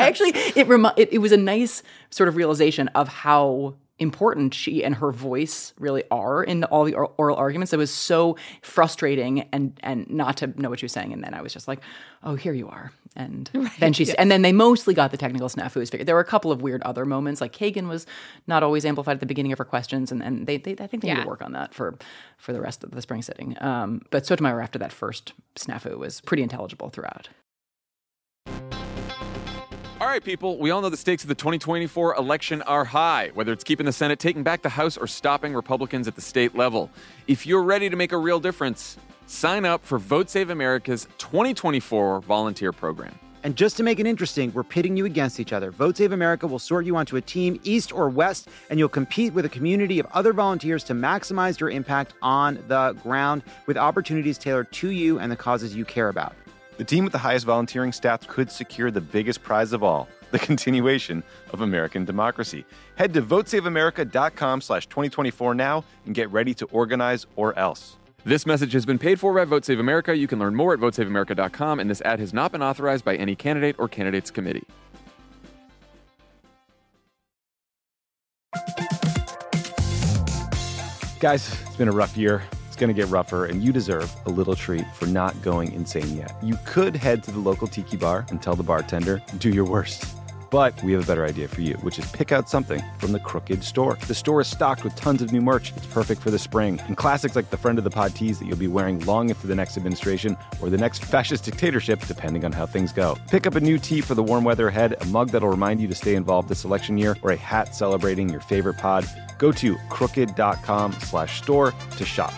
Speaker 2: it was a nice sort of realization of how important she and her voice really are in all the oral arguments. It was so frustrating and not to know what she was saying. And then I was just like, oh, here you are. And then and then they mostly got the technical snafus figured. There were a couple of weird other moments, like Kagan was not always amplified at the beginning of her questions, and I think they need to work on that for the rest of the spring sitting. But Sotomayor, after that first snafu, was pretty intelligible throughout.
Speaker 8: All right, people, we all know the stakes of the 2024 election are high, whether it's keeping the Senate, taking back the House, or stopping Republicans at the state level. If you're ready to make a real difference, sign up for Vote Save America's 2024 volunteer program.
Speaker 9: And just to make it interesting, we're pitting you against each other. Vote Save America will sort you onto a team, East or West, and you'll compete with a community of other volunteers to maximize your impact on the ground with opportunities tailored to you and the causes you care about.
Speaker 10: The team with the highest volunteering stats could secure the biggest prize of all, the continuation of American democracy. Head to votesaveamerica.com/2024 now and get ready to organize or else.
Speaker 8: This message has been paid for by Vote Save America. You can learn more at votesaveamerica.com, and this ad has not been authorized by any candidate or candidates committee.
Speaker 10: Guys, it's been a rough year. It's going to get rougher, and you deserve a little treat for not going insane yet. You could head to the local tiki bar and tell the bartender, do your worst. But we have a better idea for you, which is pick out something from the Crooked store. The store is stocked with tons of new merch. It's perfect for the spring. And classics like the Friend of the Pod tees that you'll be wearing long into the next administration or the next fascist dictatorship, depending on how things go. Pick up a new tee for the warm weather ahead, a mug that'll remind you to stay involved this election year, or a hat celebrating your favorite pod. Go to crooked.com/store to shop.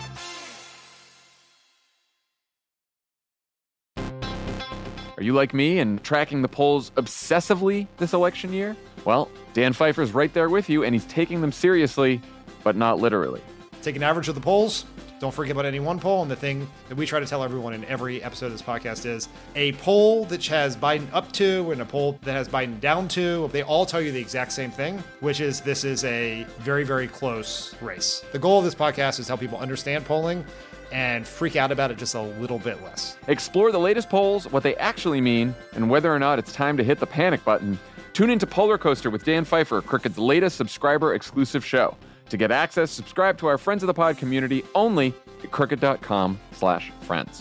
Speaker 8: Are you like me and tracking the polls obsessively this election year? Well, Dan Pfeiffer's right there with you, and he's taking them seriously, but not literally.
Speaker 11: Take an average of the polls. Don't forget about any one poll. And the thing that we try to tell everyone in every episode of this podcast is a poll that has Biden up to and a poll that has Biden down to, they all tell you the exact same thing, which is this is a very, very close race. The goal of this podcast is to help people understand polling and freak out about it just a little bit less.
Speaker 8: Explore the latest polls, what they actually mean, and whether or not it's time to hit the panic button. Tune into Polar Coaster with Dan Pfeiffer, Crooked's latest subscriber-exclusive show. To get access, subscribe to our Friends of the Pod community only at crooked.com/friends.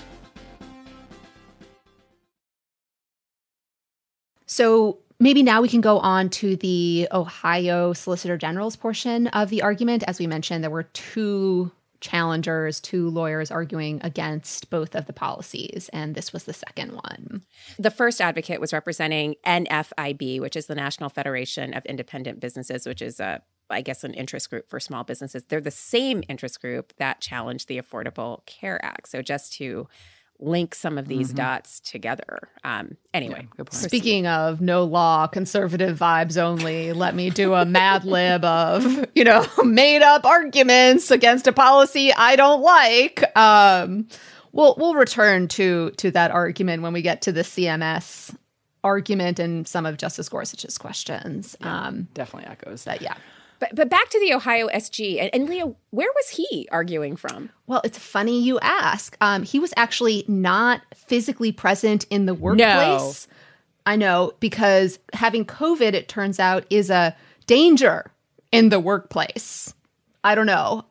Speaker 4: So maybe now we can go on to the Ohio Solicitor General's portion of the argument. As we mentioned, there were two challengers, two lawyers arguing against both of the policies, and this was the second one.
Speaker 3: The first advocate was representing NFIB, which is the National Federation of Independent Businesses, which is I guess an interest group for small businesses. They're the same interest group that challenged the Affordable Care Act. So just to link some of these dots together. Anyway,
Speaker 4: speaking of no law, conservative vibes only, let me do a Mad Lib of, made up arguments against a policy I don't like. We'll return to that argument when we get to the CMS argument and some of Justice Gorsuch's questions.
Speaker 2: Definitely echoes.
Speaker 4: But yeah.
Speaker 3: But back to the Ohio SG. And Leah, where was he arguing from?
Speaker 4: Well, it's funny you ask. He was actually not physically present in the workplace. No. I know, because having COVID, it turns out, is a danger in the workplace. I don't know.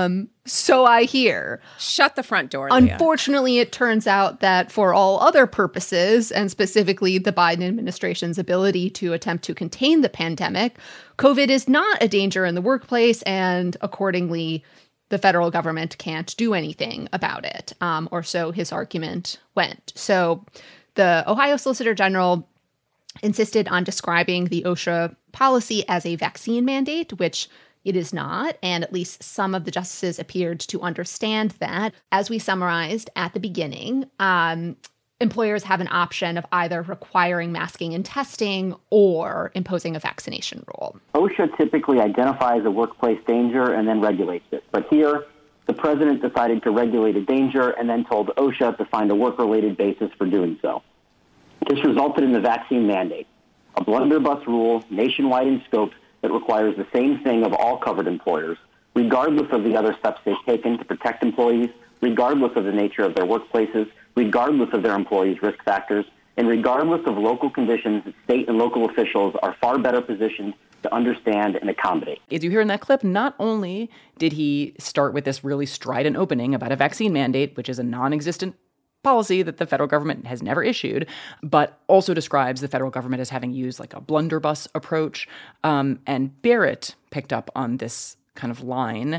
Speaker 4: So I hear.
Speaker 3: Shut the front door, Leah.
Speaker 4: Unfortunately, it turns out that for all other purposes, and specifically the Biden administration's ability to attempt to contain the pandemic, COVID is not a danger in the workplace, and accordingly, the federal government can't do anything about it, or so his argument went. So the Ohio Solicitor General insisted on describing the OSHA policy as a vaccine mandate, which it is not, and at least some of the justices appeared to understand that. As we summarized at the beginning, employers have an option of either requiring masking and testing or imposing a vaccination rule.
Speaker 12: OSHA typically identifies a workplace danger and then regulates it. But here, the president decided to regulate a danger and then told OSHA to find a work-related basis for doing so. This resulted in the vaccine mandate, a blunderbuss rule nationwide in scope that requires the same thing of all covered employers, regardless of the other steps they've taken to protect employees, regardless of the nature of their workplaces, regardless of their employees' risk factors, and regardless of local conditions, state and local officials are far better positioned to understand and accommodate.
Speaker 2: As you hear in that clip, not only did he start with this really strident opening about a vaccine mandate, which is a non-existent policy that the federal government has never issued, but also describes the federal government as having used like a blunderbuss approach. And Barrett picked up on this kind of line,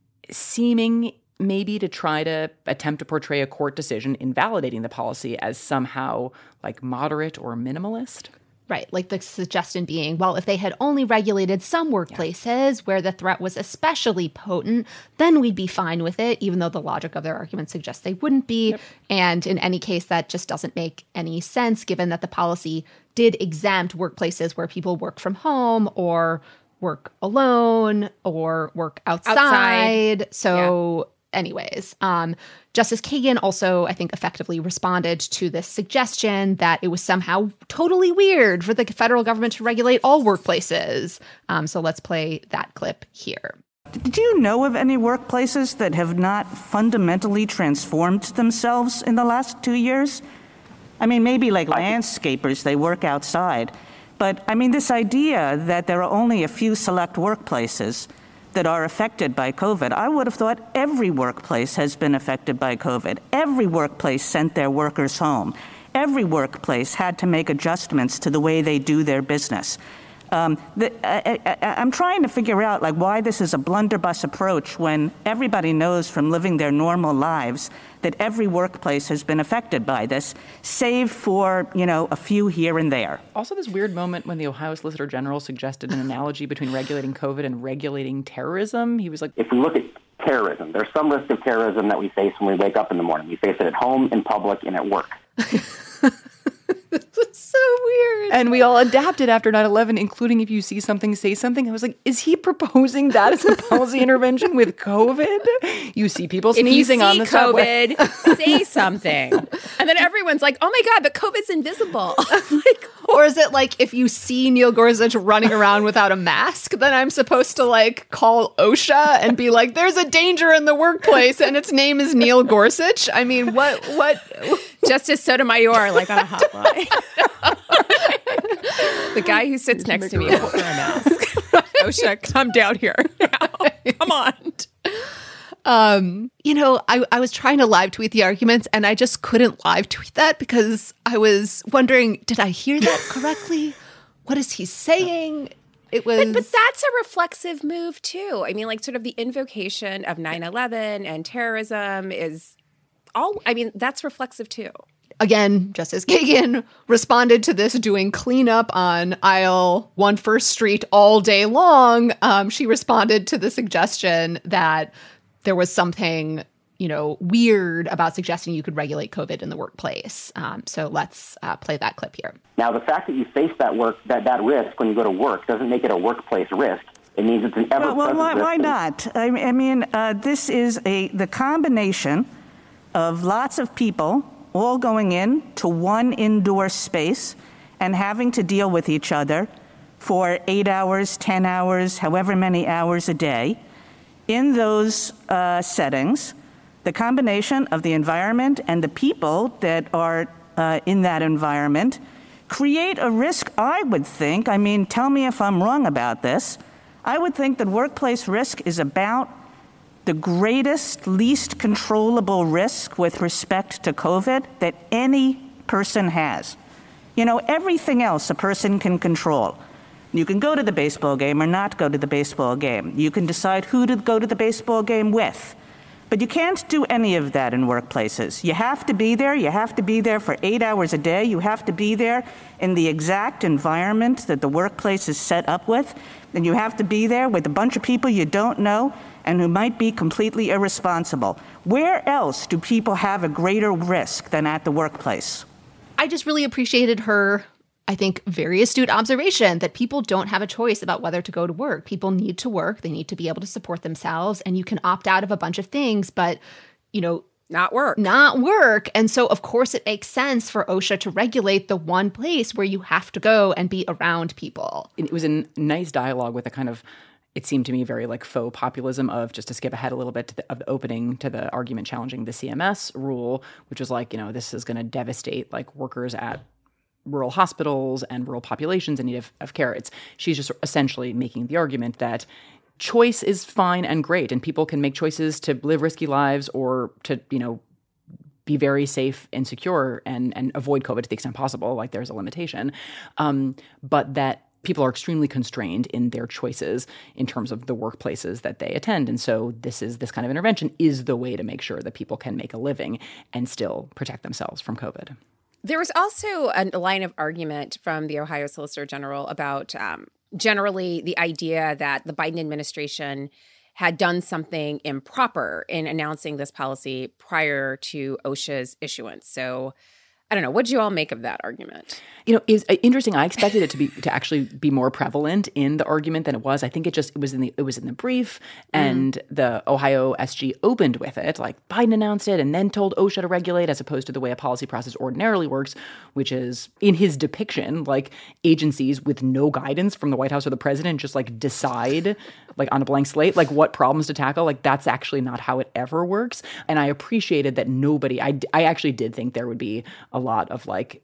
Speaker 2: seeming maybe to try to attempt to portray a court decision invalidating the policy as somehow like moderate or minimalist.
Speaker 4: Right. Like the suggestion being, well, if they had only regulated some workplaces where the threat was especially potent, then we'd be fine with it, even though the logic of their argument suggests they wouldn't be. Yep. And in any case, that just doesn't make any sense, given that the policy did exempt workplaces where people work from home or work alone or work outside. So anyways, Justice Kagan also, I think, effectively responded to this suggestion that it was somehow totally weird for the federal government to regulate all workplaces. So let's play that clip here.
Speaker 5: Do you know of any workplaces that have not fundamentally transformed themselves in the last 2 years? I mean, maybe like landscapers, they work outside. But I mean, this idea that there are only a few select workplaces that are affected by COVID, I would have thought every workplace has been affected by COVID. Every workplace sent their workers home. Every workplace had to make adjustments to the way they do their business. I'm trying to figure out why this is a blunderbuss approach when everybody knows from living their normal lives that every workplace has been affected by this, save for, a few here and there.
Speaker 2: Also, this weird moment when the Ohio Solicitor General suggested an analogy between regulating COVID and regulating terrorism. He was like,
Speaker 12: if we look at terrorism, there's some risk of terrorism that we face when we wake up in the morning. We face it at home, in public, and at work.
Speaker 4: This is so weird.
Speaker 2: And we all adapted after 9/11, including if you see something, say something. I was like, is he proposing that as a policy intervention with COVID? You see people sneezing on the subway.
Speaker 3: COVID, say something. And then everyone's like, oh my God, but COVID's invisible.
Speaker 4: Or is it like if you see Neil Gorsuch running around without a mask, then I'm supposed to call OSHA and be like, there's a danger in the workplace and its name is Neil Gorsuch? I mean, what?
Speaker 3: Justice Sotomayor, on a hotline. The guy who sits next to me won't wear a mask. OSHA, come down here now. Come on.
Speaker 4: I was trying to live tweet the arguments and I just couldn't live tweet that because I was wondering, did I hear that correctly? What is he saying? It was,
Speaker 3: but that's a reflexive move too. I mean, sort of the invocation of 9/11 and terrorism is that's reflexive too.
Speaker 4: Again, Justice Kagan responded to this doing cleanup on aisle 1 First Street all day long. She responded to the suggestion that there was something, weird about suggesting you could regulate COVID in the workplace. So let's play that clip here.
Speaker 12: Now, the fact that you face that risk when you go to work doesn't make it a workplace risk. It means it's an ever-present risk.
Speaker 5: Why not? I mean, this is the combination of lots of people all going in to one indoor space and having to deal with each other for 8 hours, 10 hours, however many hours a day. In those settings, the combination of the environment and the people that are in that environment create a risk, I would think. I mean, tell me if I'm wrong about this. I would think that workplace risk is about the greatest, least controllable risk with respect to COVID that any person has. Everything else a person can control. You can go to the baseball game or not go to the baseball game. You can decide who to go to the baseball game with. But you can't do any of that in workplaces. You have to be there. You have to be there for 8 hours a day. You have to be there in the exact environment that the workplace is set up with. And you have to be there with a bunch of people you don't know and who might be completely irresponsible. Where else do people have a greater risk than at the workplace?
Speaker 4: I just really appreciated her, I think, very astute observation that people don't have a choice about whether to go to work. People need to work. They need to be able to support themselves. And you can opt out of a bunch of things, but,
Speaker 3: not work.
Speaker 4: Not work. And so, of course, it makes sense for OSHA to regulate the one place where you have to go and be around people.
Speaker 2: It was a nice dialogue with a kind of, it seemed to me very faux populism of, just to skip ahead a little bit of the opening to the argument challenging the CMS rule, which was this is going to devastate workers at rural hospitals and rural populations in need of care. She's just essentially making the argument that choice is fine and great, and people can make choices to live risky lives or to, be very safe and secure and avoid COVID to the extent possible. There's a limitation. But that people are extremely constrained in their choices in terms of the workplaces that they attend. And so this kind of intervention is the way to make sure that people can make a living and still protect themselves from COVID.
Speaker 3: There was also a line of argument from the Ohio Solicitor General about generally the idea that the Biden administration had done something improper in announcing this policy prior to OSHA's issuance. So I don't know. What did you all make of that argument?
Speaker 2: Is interesting. I expected it to actually be more prevalent in the argument than it was. I think it was in the brief, and the Ohio SG opened with it, like Biden announced it and then told OSHA to regulate, as opposed to the way a policy process ordinarily works, which is in his depiction, like agencies with no guidance from the White House or the president just like decide, like on a blank slate, like what problems to tackle. Like that's actually not how it ever works. And I appreciated that nobody. I actually did think there would be a lot of like,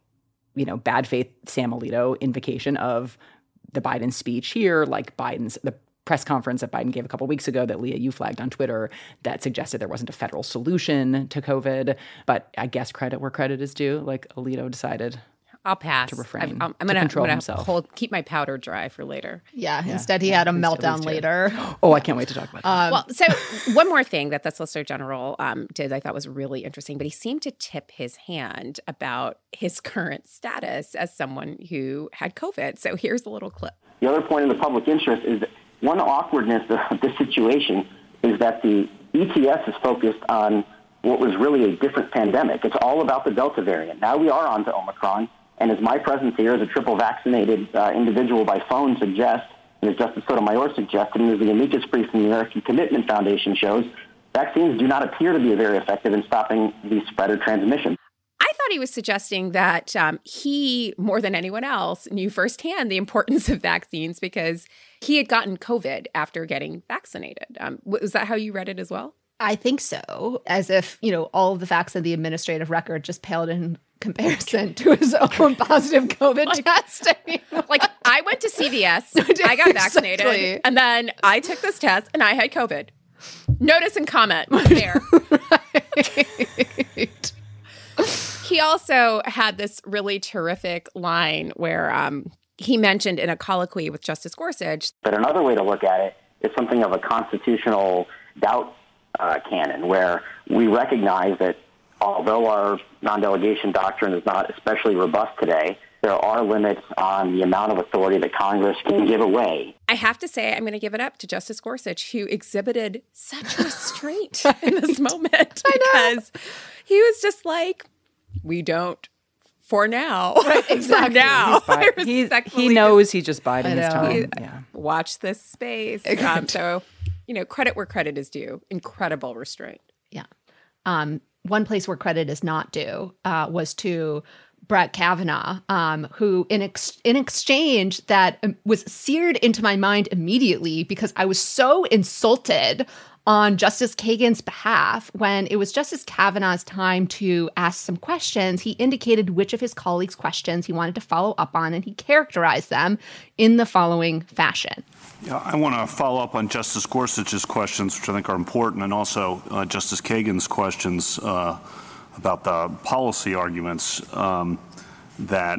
Speaker 2: bad faith Sam Alito invocation of the Biden speech here, like the press conference that Biden gave a couple weeks ago that Leah, you flagged on Twitter, that suggested there wasn't a federal solution to COVID. But I guess credit where credit is due. Like Alito decided
Speaker 3: I'll pass.
Speaker 2: To refrain.
Speaker 3: I'm going
Speaker 2: to
Speaker 3: keep my powder dry for later.
Speaker 4: Yeah. Instead, he had a meltdown later.
Speaker 2: Oh, I can't wait to talk about that.
Speaker 3: Well, so one more thing that the Solicitor General did I thought was really interesting, but he seemed to tip his hand about his current status as someone who had COVID. So here's a little clip.
Speaker 12: The other point in the public interest is that one awkwardness of this situation is that the ETS is focused on what was really a different pandemic. It's all about the Delta variant. Now we are on to Omicron. And as my presence here as a triple vaccinated individual by phone suggests, and as Justice Sotomayor suggested, and as the amicus brief from the American Commitment Foundation shows, vaccines do not appear to be very effective in stopping the spread or transmission.
Speaker 3: I thought he was suggesting that he, more than anyone else, knew firsthand the importance of vaccines because he had gotten COVID after getting vaccinated. Was that how you read it as well?
Speaker 4: I think so. As if, all of the facts of the administrative record just paled in comparison to his own positive COVID test.
Speaker 3: Like, I went to CVS, I got vaccinated, and then I took this test, and I had COVID. Notice and comment there.
Speaker 4: Right.
Speaker 3: He also had this really terrific line where he mentioned in a colloquy with Justice Gorsuch.
Speaker 12: But another way to look at it is something of a constitutional doubt canon, where we recognize that although our non-delegation doctrine is not especially robust today, there are limits on the amount of authority that Congress can give away.
Speaker 3: I have to say, I'm going to give it up to Justice Gorsuch, who exhibited such restraint in this moment. Because he was just like, we don't for now.
Speaker 4: Right, exactly.
Speaker 3: For now.
Speaker 2: He knows he's just biding his time.
Speaker 3: Watch this space. So, credit where credit is due. Incredible restraint.
Speaker 4: Yeah. One place where credit is not due was to Brett Kavanaugh, who in exchange that was seared into my mind immediately because I was so insulted on Justice Kagan's behalf. When it was Justice Kavanaugh's time to ask some questions, he indicated which of his colleagues' questions he wanted to follow up on, and he characterized them in the following fashion.
Speaker 13: Yeah, I want to follow up on Justice Gorsuch's questions, which I think are important, and also Justice Kagan's questions about the policy arguments that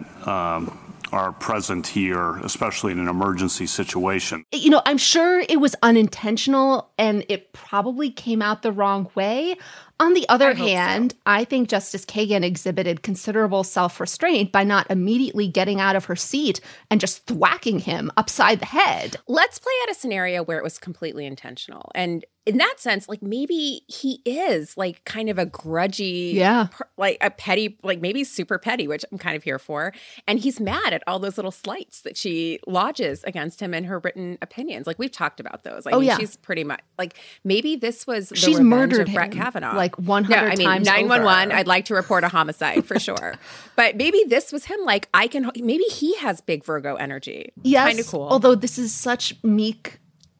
Speaker 13: are present here, especially in an emergency situation.
Speaker 4: I'm sure it was unintentional and it probably came out the wrong way. On the other hand, I think Justice Kagan exhibited considerable self-restraint by not immediately getting out of her seat and just thwacking him upside the head.
Speaker 3: Let's play out a scenario where it was completely intentional. And in that sense, like maybe he is like kind of a grudgy, like a petty, like maybe super petty, which I'm kind of here for. And he's mad at all those little slights that she lodges against him in her written opinions. Like we've talked about those. She's pretty much like maybe this was the
Speaker 4: she's
Speaker 3: revenge
Speaker 4: murdered
Speaker 3: of Brett
Speaker 4: him,
Speaker 3: Kavanaugh.
Speaker 4: like 100 times
Speaker 3: 911.
Speaker 4: over.
Speaker 3: I'd like to report a homicide for sure. But maybe this was him. Like maybe he has big Virgo energy.
Speaker 4: Yes,
Speaker 3: kind of cool.
Speaker 4: Although this is such meek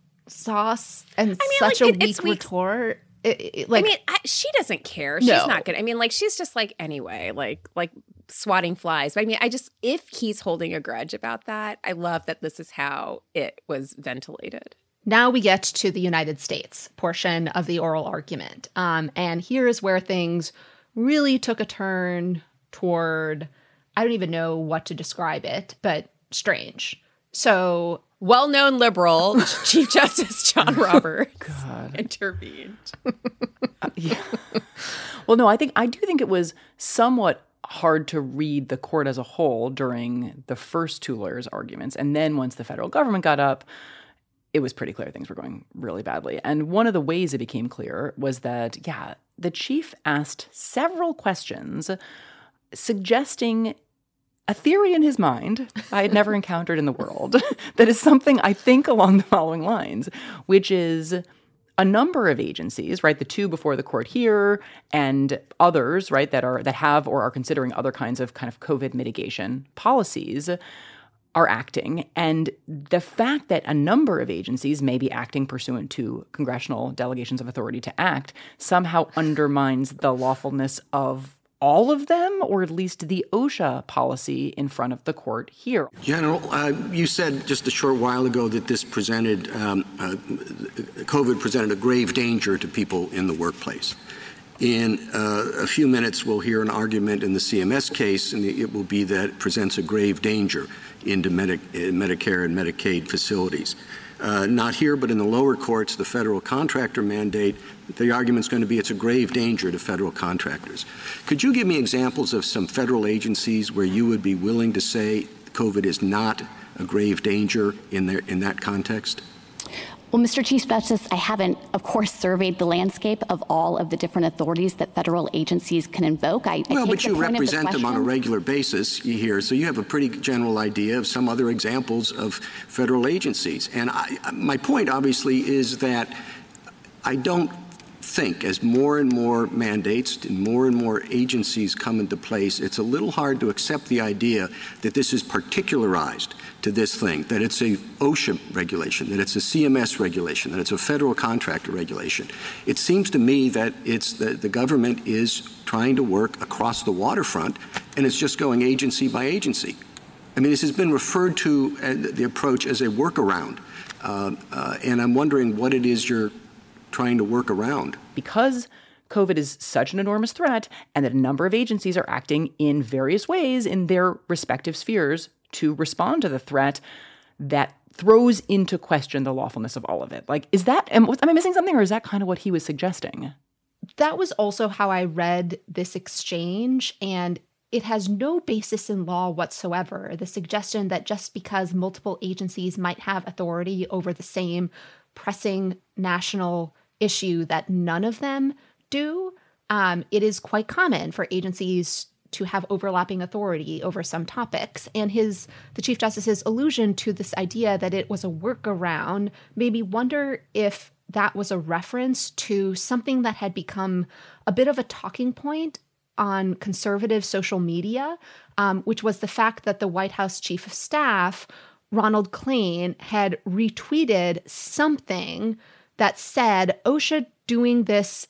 Speaker 4: sauce and such a weak retort.
Speaker 3: She doesn't care. She's not good. She's just like, anyway, like swatting flies. But if he's holding a grudge about that, I love that this is how it was ventilated.
Speaker 4: Now we get to the United States portion of the oral argument. And here is where things really took a turn toward, I don't even know what to describe it, but strange. So,
Speaker 3: well-known liberal Chief Justice John Roberts intervened.
Speaker 2: Well, no, I do think it was somewhat hard to read the court as a whole during the first two lawyers' arguments. And then once the federal government got up, it was pretty clear things were going really badly. And one of the ways it became clear was that, the chief asked several questions suggesting a theory in his mind I had never encountered in the world that is something I think along the following lines, which is a number of agencies, right, the two before the court here and others, right, that have or are considering other kinds of kind of COVID mitigation policies are acting. And the fact that a number of agencies may be acting pursuant to congressional delegations of authority to act somehow undermines the lawfulness of all of them, or at least the OSHA policy in front of the court here.
Speaker 14: General, you said just a short while ago that this presented, COVID presented a grave danger to people in the workplace. In a few minutes, we'll hear an argument in the CMS case, and it will be that it presents a grave danger into Medicare and Medicaid facilities. Not here, but in the lower courts, the federal contractor mandate, the argument's going to be it's a grave danger to federal contractors. Could you give me examples of some federal agencies where you would be willing to say COVID is not a grave danger in that context?
Speaker 15: Well, Mr. Chief Justice, I haven't, of course, surveyed the landscape of all of the different authorities that federal agencies can invoke.
Speaker 14: But you represent them on a regular basis here, so you have a pretty general idea of some other examples of federal agencies. And my point, obviously, is that I don't think as more and more mandates and more agencies come into place, it's a little hard to accept the idea that this is particularized to this thing, that it's a OSHA regulation, that it's a CMS regulation, that it's a federal contractor regulation. It seems to me that the government is trying to work across the waterfront, and it's just going agency by agency. I mean, this has been referred to, the approach, as a workaround, and I'm wondering what it is you're trying to work around.
Speaker 2: Because COVID is such an enormous threat, and that a number of agencies are acting in various ways in their respective spheres to respond to the threat, that throws into question the lawfulness of all of it. Like, am I missing something, or is that kind of what he was suggesting?
Speaker 4: That was also how I read this exchange, and it has no basis in law whatsoever. The suggestion that just because multiple agencies might have authority over the same pressing national issue that none of them do, it is quite common for agencies to have overlapping authority over some topics. And the Chief Justice's allusion to this idea that it was a workaround made me wonder if that was a reference to something that had become a bit of a talking point on conservative social media, which was the fact that the White House Chief of Staff, Ronald Klain, had retweeted something that said OSHA doing this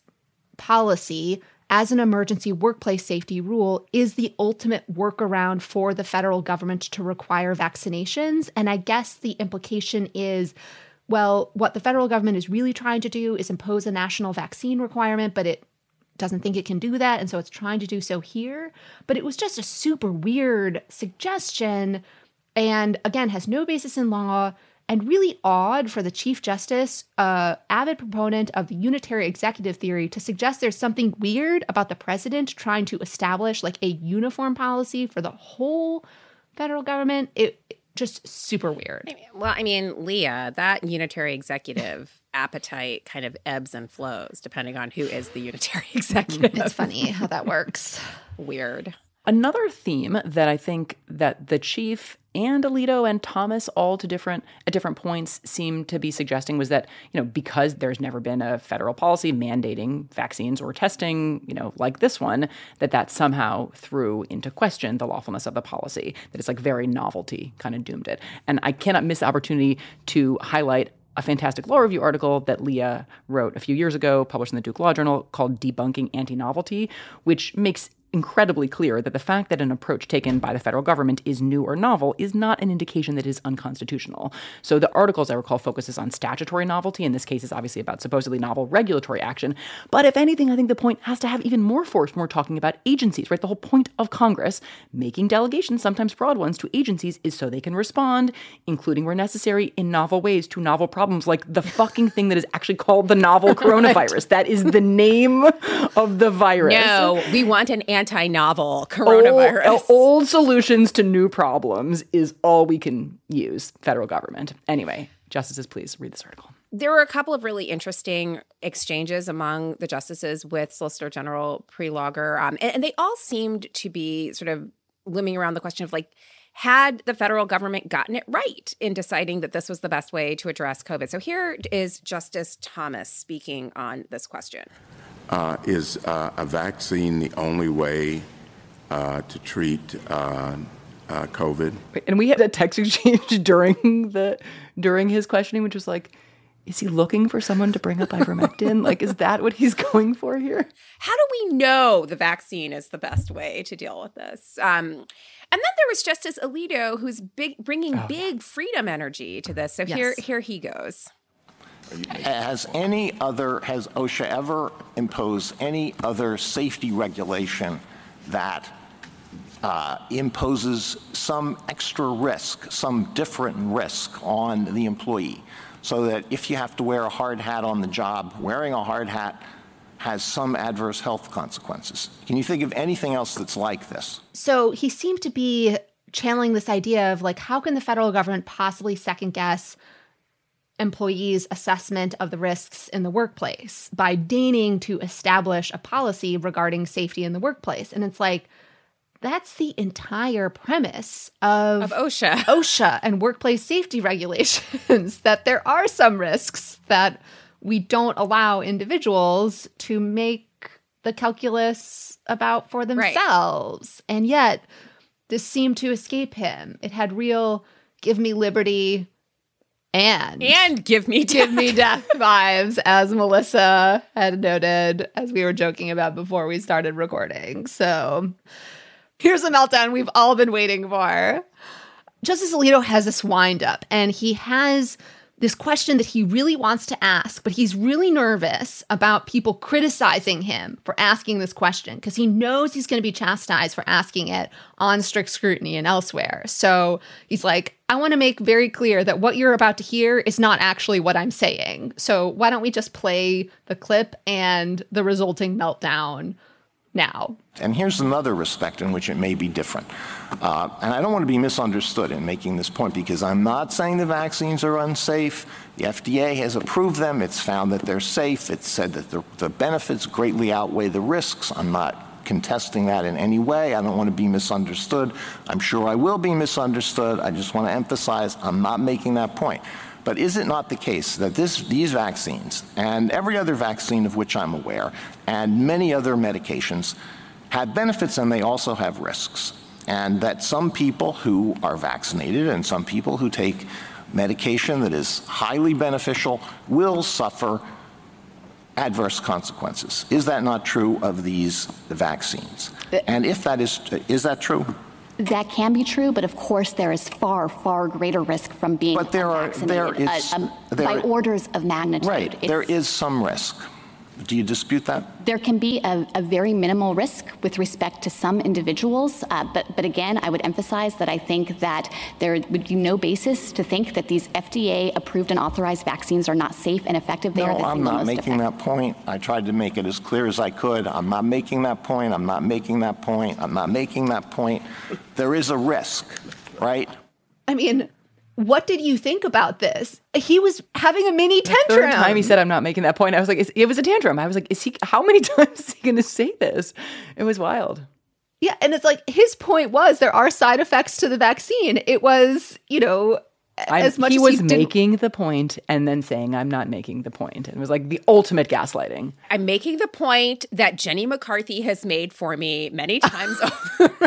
Speaker 4: policy as an emergency workplace safety rule is the ultimate workaround for the federal government to require vaccinations. And I guess the implication is, well, what the federal government is really trying to do is impose a national vaccine requirement, but it doesn't think it can do that, and so it's trying to do so here. But it was just a super weird suggestion, and again, has no basis in law, and really odd for the Chief Justice, avid proponent of the unitary executive theory, to suggest there's something weird about the president trying to establish like a uniform policy for the whole federal government. It just super weird.
Speaker 3: Well, I mean, Leah, that unitary executive appetite kind of ebbs and flows depending on who is the unitary executive.
Speaker 4: It's funny how that works.
Speaker 3: Weird.
Speaker 2: Another theme that I think that the chief and Alito and Thomas all at different points seem to be suggesting was that, because there's never been a federal policy mandating vaccines or testing, like this one, that somehow threw into question the lawfulness of the policy, that it's like very novelty kind of doomed it. And I cannot miss the opportunity to highlight a fantastic law review article that Leah wrote a few years ago, published in the Duke Law Journal, called Debunking Anti-Novelty, which makes incredibly clear that the fact that an approach taken by the federal government is new or novel is not an indication that it is unconstitutional. So the article, as I recall, focuses on statutory novelty. In this case, is obviously about supposedly novel regulatory action. But if anything, I think the point has to have even more force when we're talking about agencies, right? The whole point of Congress making delegations, sometimes broad ones, to agencies is so they can respond, including where necessary, in novel ways to novel problems, like the fucking thing that is actually called the novel coronavirus. Right. That is the name of the virus.
Speaker 3: No, we want an anti-novel coronavirus.
Speaker 2: Old solutions to new problems is all we can use, federal government. Anyway, justices, please read this article.
Speaker 3: There were a couple of really interesting exchanges among the justices with Solicitor General Prelogar, and they all seemed to be sort of looming around the question of, like, had the federal government gotten it right in deciding that this was the best way to address COVID? So here is Justice Thomas speaking on this question.
Speaker 16: Is a vaccine the only way to treat COVID?
Speaker 2: And we had a text exchange during his questioning, which was like, is he looking for someone to bring up ivermectin? Like, is that what he's going for here?
Speaker 3: How do we know the vaccine is the best way to deal with this? And then there was Justice Alito, who's bringing big freedom energy to this. So here he goes.
Speaker 17: Has OSHA ever imposed any other safety regulation that imposes some extra risk, some different risk on the employee? So that if you have to wear a hard hat on the job, wearing a hard hat has some adverse health consequences. Can you think of anything else that's like this?
Speaker 4: So he seemed to be channeling this idea of, like, how can the federal government possibly second guess employees' assessment of the risks in the workplace by deigning to establish a policy regarding safety in the workplace? And it's like, that's the entire premise of OSHA and workplace safety regulations, that there are some risks that we don't allow individuals to make the calculus about for themselves. Right. And yet, this seemed to escape him. It had real give me liberty and
Speaker 3: give me
Speaker 4: death vibes, as Melissa had noted, as we were joking about before we started recording. So here's a meltdown we've all been waiting for. Justice Alito has this wind up, and he has this question that he really wants to ask, but he's really nervous about people criticizing him for asking this question because he knows he's going to be chastised for asking it on strict scrutiny and elsewhere. So he's like, I want to make very clear that what you're about to hear is not actually what I'm saying. So why don't we just play the clip and the resulting meltdown now?
Speaker 17: And here's another respect in which it may be different. And I don't want to be misunderstood in making this point, because I'm not saying the vaccines are unsafe. The FDA has approved them. It's found that they're safe. It's said that the benefits greatly outweigh the risks. I'm not contesting that in any way. I don't want to be misunderstood. I'm sure I will be misunderstood. I just want to emphasize I'm not making that point. But is it not the case that these vaccines and every other vaccine of which I'm aware and many other medications have benefits and they also have risks? And that some people who are vaccinated and some people who take medication that is highly beneficial will suffer adverse consequences. Is that not true of these vaccines? And if that is that true?
Speaker 15: That can be true, but of course there is far, far greater risk from being vaccinated by orders of magnitude.
Speaker 17: Right, there is some risk. Do you dispute that?
Speaker 15: There can be a very minimal risk with respect to some individuals, but again, I would emphasize that I think that there would be no basis to think that these FDA-approved and authorized vaccines are not safe and effective.
Speaker 17: No, I'm not making that point. I tried to make it as clear as I could. I'm not making that point. I'm not making that point. I'm not making that point. There is a risk, right?
Speaker 4: I mean, what did you think about this? He was having a mini tantrum.
Speaker 2: The third time he said, I'm not making that point, I was like, it was a tantrum. I was like, how many times is he going to say this? It was wild.
Speaker 4: Yeah, and it's like, his point was there are side effects to the vaccine. It was, as much as
Speaker 2: he was making the point and then saying, I'm not making the point. And it was like the ultimate gaslighting.
Speaker 3: I'm making the point that Jenny McCarthy has made for me many times over.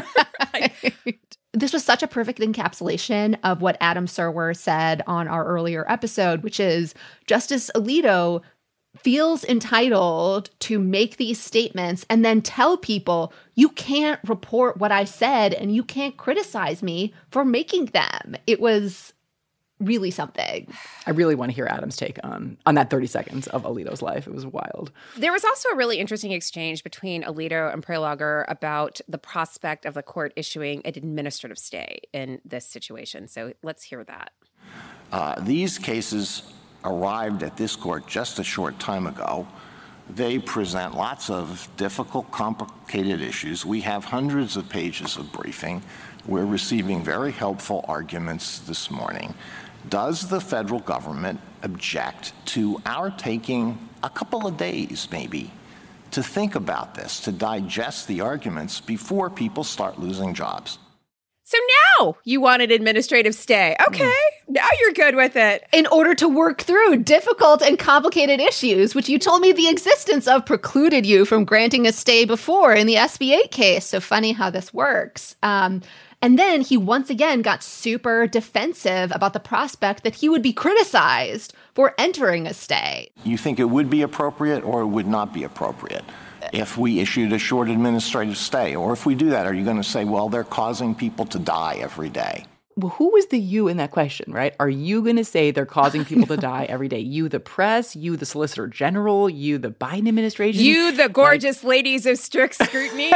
Speaker 4: This was such a perfect encapsulation of what Adam Serwer said on our earlier episode, which is Justice Alito feels entitled to make these statements and then tell people, you can't report what I said and you can't criticize me for making them. It was really something.
Speaker 2: I really want to hear Adam's take on that 30 seconds of Alito's life. It was wild.
Speaker 3: There was also a really interesting exchange between Alito and Prelogar about the prospect of the court issuing an administrative stay in this situation. So let's hear that.
Speaker 17: These cases arrived at this court just a short time ago. They present lots of difficult, complicated issues. We have hundreds of pages of briefing. We're receiving very helpful arguments this morning. Does the federal government object to our taking a couple of days, maybe, to think about this, to digest the arguments before people start losing jobs?
Speaker 3: So now you want an administrative stay. Okay, now you're good with it.
Speaker 4: In order to work through difficult and complicated issues, which you told me the existence of precluded you from granting a stay before in the SB8 case. So funny how this works. And then he once again got super defensive about the prospect that he would be criticized for entering a stay.
Speaker 17: You think it would be appropriate or it would not be appropriate if we issued a short administrative stay? Or if we do that, are you going to say, well, they're causing people to die every day?
Speaker 2: Well, who was the you in that question, right? Are you going to say they're causing people to die every day? You, the press, you, the Solicitor General, you, the Biden administration?
Speaker 3: You, the gorgeous ladies of strict scrutiny?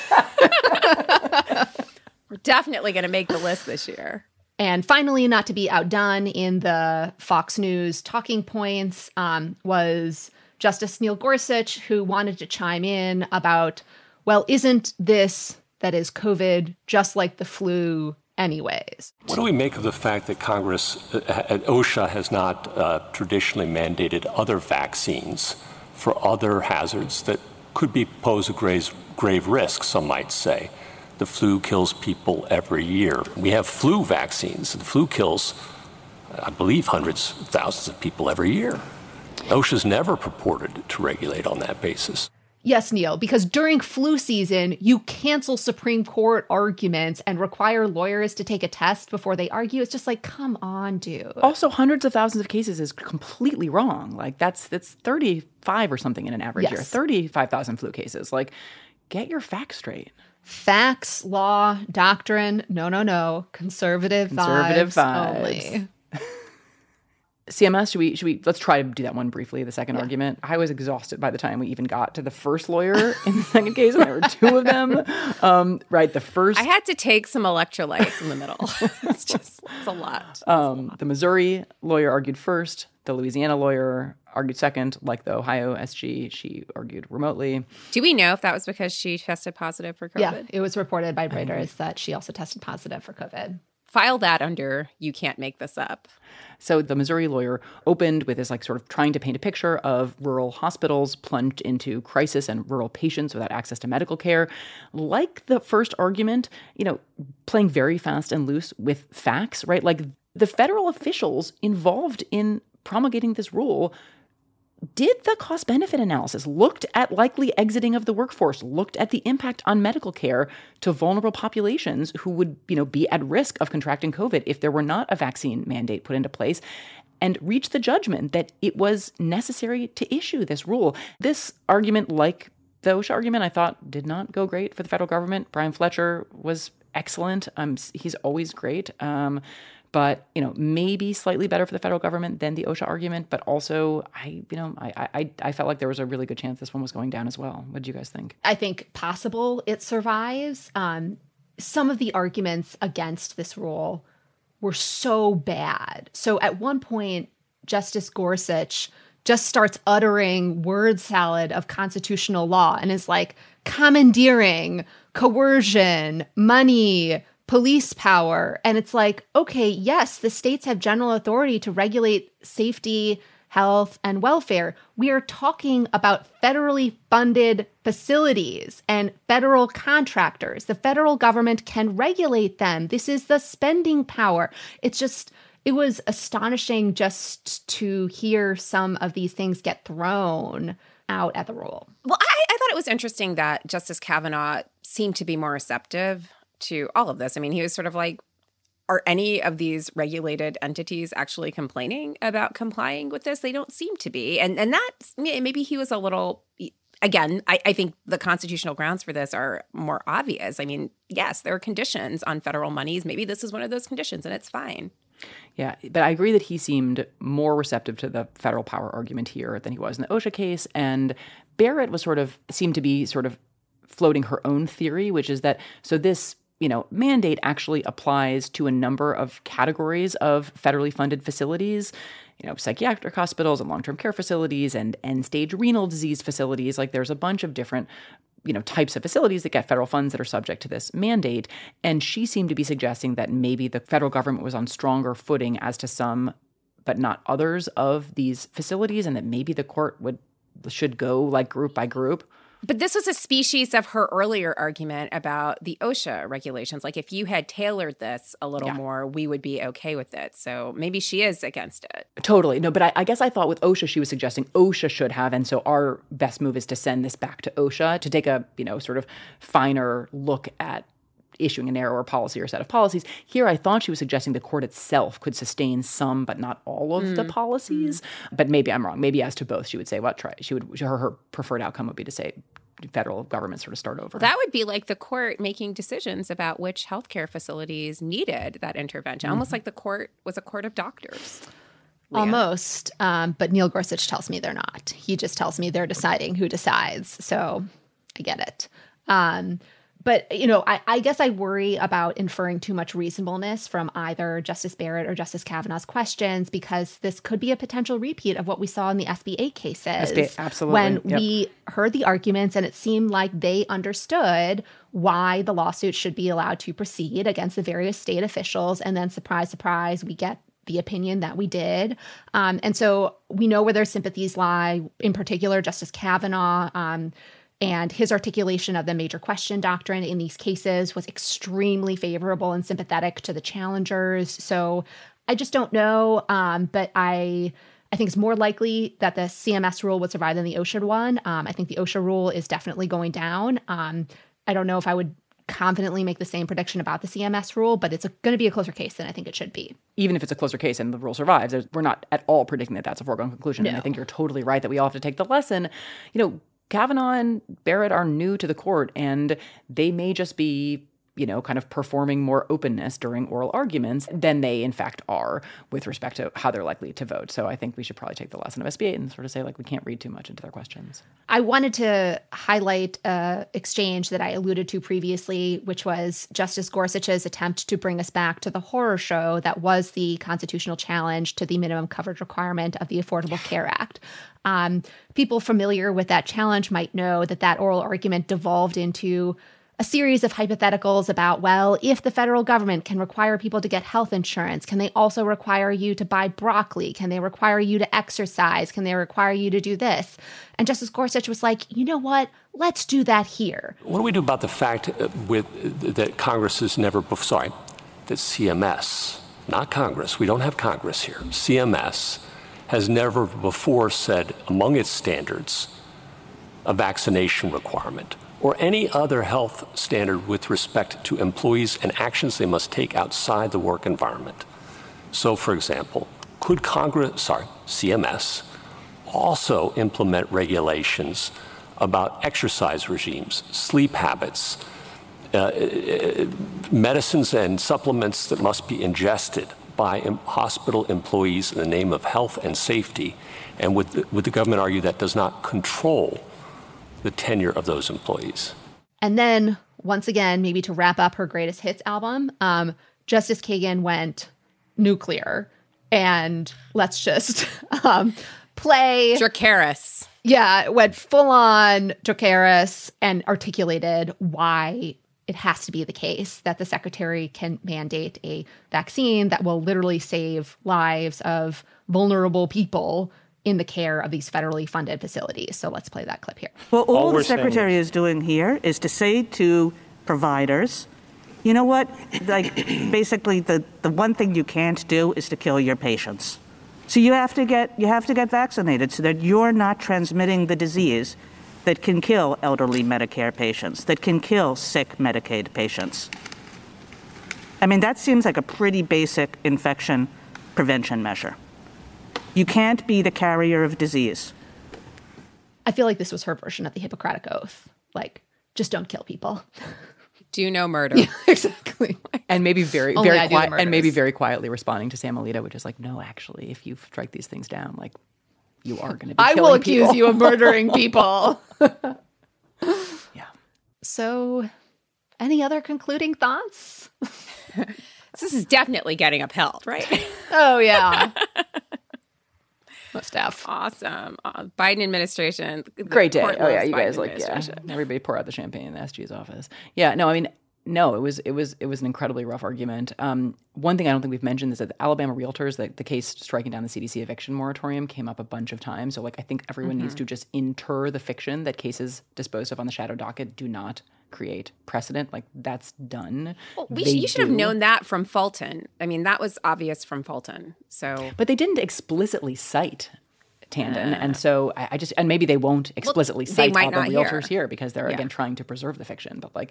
Speaker 3: We're definitely going to make the list this year.
Speaker 4: And finally, not to be outdone in the Fox News talking points, was Justice Neil Gorsuch, who wanted to chime in about, well, isn't this, that is COVID, just like the flu anyways?
Speaker 18: What do we make of the fact that Congress, OSHA, has not traditionally mandated other vaccines for other hazards that could pose a grave risk, some might say? The flu kills people every year. We have flu vaccines. The flu kills, I believe, hundreds of thousands of people every year. OSHA's never purported to regulate on that basis.
Speaker 4: Yes, Neil, because during flu season, you cancel Supreme Court arguments and require lawyers to take a test before they argue. It's just like, come on, dude.
Speaker 2: Also, hundreds of thousands of cases is completely wrong. Like, that's 35 or something in an average year. 35,000 flu cases. Like, get your facts straight.
Speaker 4: Facts, law, doctrine, no. Conservative vibes only.
Speaker 2: CMS, should we let's try to do that one briefly, the second argument. I was exhausted by the time we even got to the first lawyer in the second case, and there were two of them. Right, the first...
Speaker 3: I had to take some electrolytes in the middle. It's a lot.
Speaker 2: The Missouri lawyer argued first. The Louisiana lawyer argued second. Like the Ohio SG, she argued remotely.
Speaker 3: Do we know if that was because she tested positive for COVID?
Speaker 4: Yeah, it was reported by Reuters that she also tested positive for COVID.
Speaker 3: File that under you can't make this up.
Speaker 2: So the Missouri lawyer opened with this sort of trying to paint a picture of rural hospitals plunged into crisis and rural patients without access to medical care. Like the first argument, playing very fast and loose with facts, right? Like the federal officials involved in promulgating this rule did the cost-benefit analysis, looked at likely exiting of the workforce, looked at the impact on medical care to vulnerable populations who would, be at risk of contracting COVID if there were not a vaccine mandate put into place, and reached the judgment that it was necessary to issue this rule. This argument, like the OSHA argument, I thought did not go great for the federal government. Brian Fletcher was excellent. He's always great. But, maybe slightly better for the federal government than the OSHA argument. But also, I felt like there was a really good chance this one was going down as well. What did you guys think?
Speaker 4: I think possible it survives. Some of the arguments against this rule were so bad. So at one point, Justice Gorsuch just starts uttering word salad of constitutional law and is like commandeering, coercion, money, police power. And it's like, okay, yes, the states have general authority to regulate safety, health, and welfare. We are talking about federally funded facilities and federal contractors. The federal government can regulate them. This is the spending power. It was astonishing just to hear some of these things get thrown out at the rule.
Speaker 3: Well, I thought it was interesting that Justice Kavanaugh seemed to be more receptive to all of this. I mean, he was sort of like, are any of these regulated entities actually complaining about complying with this? They don't seem to be. And that's, maybe he was a little, again, I think the constitutional grounds for this are more obvious. I mean, yes, there are conditions on federal monies. Maybe this is one of those conditions and it's fine.
Speaker 2: Yeah, but I agree that he seemed more receptive to the federal power argument here than he was in the OSHA case. And Barrett seemed to be floating her own theory, which is that, so this mandate actually applies to a number of categories of federally funded facilities, psychiatric hospitals and long-term care facilities and end-stage renal disease facilities. Like there's a bunch of different, types of facilities that get federal funds that are subject to this mandate. And she seemed to be suggesting that maybe the federal government was on stronger footing as to some, but not others of these facilities, and that maybe the court should go like group by group.
Speaker 3: But this was a species of her earlier argument about the OSHA regulations. Like, if you had tailored this a little more, we would be okay with it. So maybe she is against it.
Speaker 2: Totally. No, but I guess I thought with OSHA, she was suggesting OSHA should have. And so our best move is to send this back to OSHA to take a, sort of finer look at issuing a narrower policy or set of policies. Here, I thought she was suggesting the court itself could sustain some, but not all of the policies. But maybe I'm wrong. Maybe as to both, she would say, her preferred outcome would be to say federal government sort of start over.
Speaker 3: Well, that would be like the court making decisions about which healthcare facilities needed that intervention, almost like the court was a court of doctors. Leah.
Speaker 4: Almost. But Neil Gorsuch tells me they're not. He just tells me they're deciding who decides. So I get it. But, I guess I worry about inferring too much reasonableness from either Justice Barrett or Justice Kavanaugh's questions, because this could be a potential repeat of what we saw in the SB 8 cases.
Speaker 2: Absolutely.
Speaker 4: When we heard the arguments and it seemed like they understood why the lawsuit should be allowed to proceed against the various state officials. And then, surprise, surprise, we get the opinion that we did. And so we know where their sympathies lie, in particular, Justice Kavanaugh, and his articulation of the major question doctrine in these cases was extremely favorable and sympathetic to the challengers. So I just don't know. But I think it's more likely that the CMS rule would survive than the OSHA one. I think the OSHA rule is definitely going down. I don't know if I would confidently make the same prediction about the CMS rule, but it's going to be a closer case than I think it should be.
Speaker 2: Even if it's a closer case and the rule survives, we're not at all predicting that that's a foregone conclusion.
Speaker 4: No.
Speaker 2: And I think you're totally right that we all have to take the lesson. Kavanaugh and Barrett are new to the court, and they may just be, kind of performing more openness during oral arguments than they, in fact, are with respect to how they're likely to vote. So I think we should probably take the lesson of SB 8 and sort of say, we can't read too much into their questions.
Speaker 4: I wanted to highlight an exchange that I alluded to previously, which was Justice Gorsuch's attempt to bring us back to the horror show that was the constitutional challenge to the minimum coverage requirement of the Affordable Care Act. People familiar with that challenge might know that oral argument devolved into a series of hypotheticals about, well, if the federal government can require people to get health insurance, can they also require you to buy broccoli? Can they require you to exercise? Can they require you to do this? And Justice Gorsuch was like, you know what? Let's do that here.
Speaker 18: What do we do about the fact that Congress has never, that CMS, not Congress, we don't have Congress here, CMS has never before said among its standards a vaccination requirement or any other health standard with respect to employees and actions they must take outside the work environment. So, for example, could CMS also implement regulations about exercise regimes, sleep habits, medicines and supplements that must be ingested by hospital employees in the name of health and safety? And would the government argue that does not control the tenure of those employees?
Speaker 4: And then, once again, maybe to wrap up her greatest hits album, Justice Kagan went nuclear. And let's just play...
Speaker 3: Dracarys.
Speaker 4: Yeah, went full-on Dracarys and articulated why it has to be the case that the secretary can mandate a vaccine that will literally save lives of vulnerable people in the care of these federally funded facilities. So let's play that clip here.
Speaker 5: Well, all the secretary is doing here is to say to providers, you know what, basically the one thing you can't do is to kill your patients. So you have to get vaccinated so that you're not transmitting the disease that can kill elderly Medicare patients, that can kill sick Medicaid patients. I mean, that seems like a pretty basic infection prevention measure. You can't be the carrier of disease.
Speaker 4: I feel like this was her version of the Hippocratic Oath. Just don't kill people.
Speaker 3: Do no murder.
Speaker 4: Yeah, exactly.
Speaker 2: And maybe very quietly responding to Sam Alito, which is no, actually, if you strike these things down, you are going to be killing people.
Speaker 4: I will accuse you of murdering people.
Speaker 2: Yeah.
Speaker 4: So Any other concluding thoughts?
Speaker 3: This is definitely getting upheld, right?
Speaker 4: Oh, yeah. Must have.
Speaker 3: Awesome. Biden administration.
Speaker 2: Great day. Oh, yeah. You
Speaker 3: Biden
Speaker 2: guys everybody pour out the champagne in the SG's office. Yeah. No, I mean, no, it was an incredibly rough argument. One thing I don't think we've mentioned is that the Alabama realtors, the case striking down the CDC eviction moratorium came up a bunch of times. So I think everyone needs to just inter the fiction that cases disposed of on the shadow docket do not create precedent. That's done.
Speaker 3: Well, you should have known that from Fulton. I mean, that was obvious from Fulton. But
Speaker 2: they didn't explicitly cite Tandon. And so I just, and maybe they won't explicitly cite all the realtors here because they're, again, trying to preserve the fiction. But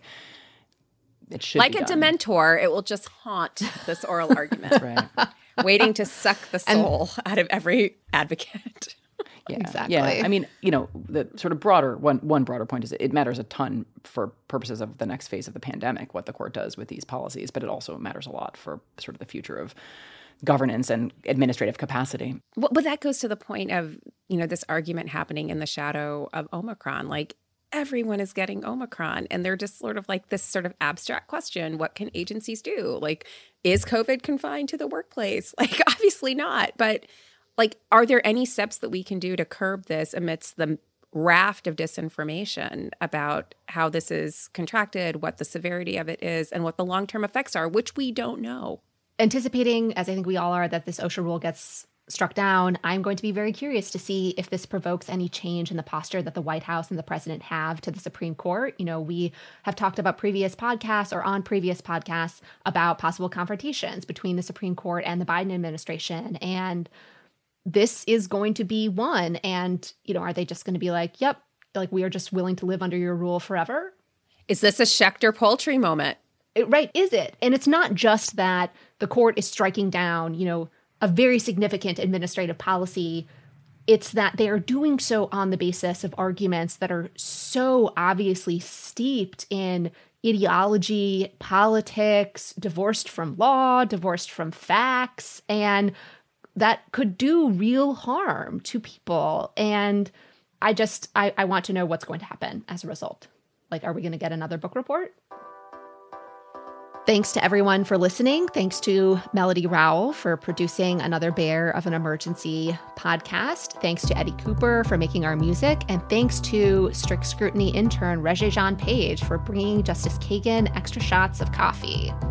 Speaker 2: it should
Speaker 3: like
Speaker 2: be
Speaker 3: a
Speaker 2: done.
Speaker 3: Dementor, it will just haunt this oral argument.
Speaker 2: Right.
Speaker 3: Waiting to suck the soul out of every advocate.
Speaker 2: Yeah,
Speaker 4: exactly.
Speaker 2: Yeah, I mean, the sort of broader one broader point is it matters a ton for purposes of the next phase of the pandemic, what the court does with these policies, but it also matters a lot for sort of the future of governance and administrative capacity.
Speaker 3: Well, but that goes to the point of, this argument happening in the shadow of Omicron. Everyone is getting Omicron, and they're just sort of this sort of abstract question: what can agencies do? Is COVID confined to the workplace? Obviously not, but are there any steps that we can do to curb this amidst the raft of disinformation about how this is contracted, what the severity of it is, and what the long-term effects are, which we don't know?
Speaker 4: Anticipating, as I think we all are, that this OSHA rule gets struck down, I'm going to be very curious to see if this provokes any change in the posture that the White House and the president have to the Supreme Court. We have talked about previous podcasts or on previous podcasts about possible confrontations between the Supreme Court and the Biden administration. And this is going to be one. And, are they just going to be yep, we are just willing to live under your rule forever?
Speaker 3: Is this a Schechter Poultry moment?
Speaker 4: Right. Is it? And it's not just that the court is striking down, a very significant administrative policy. It's that they are doing so on the basis of arguments that are so obviously steeped in ideology, politics, divorced from law, divorced from facts, and that could do real harm to people. And I want to know what's going to happen as a result. Are we going to get another book report? Thanks to everyone for listening. Thanks to Melody Rowell for producing another Bear of an Emergency podcast. Thanks to Eddie Cooper for making our music. And thanks to Strict Scrutiny intern Regé-Jean Page for bringing Justice Kagan extra shots of coffee.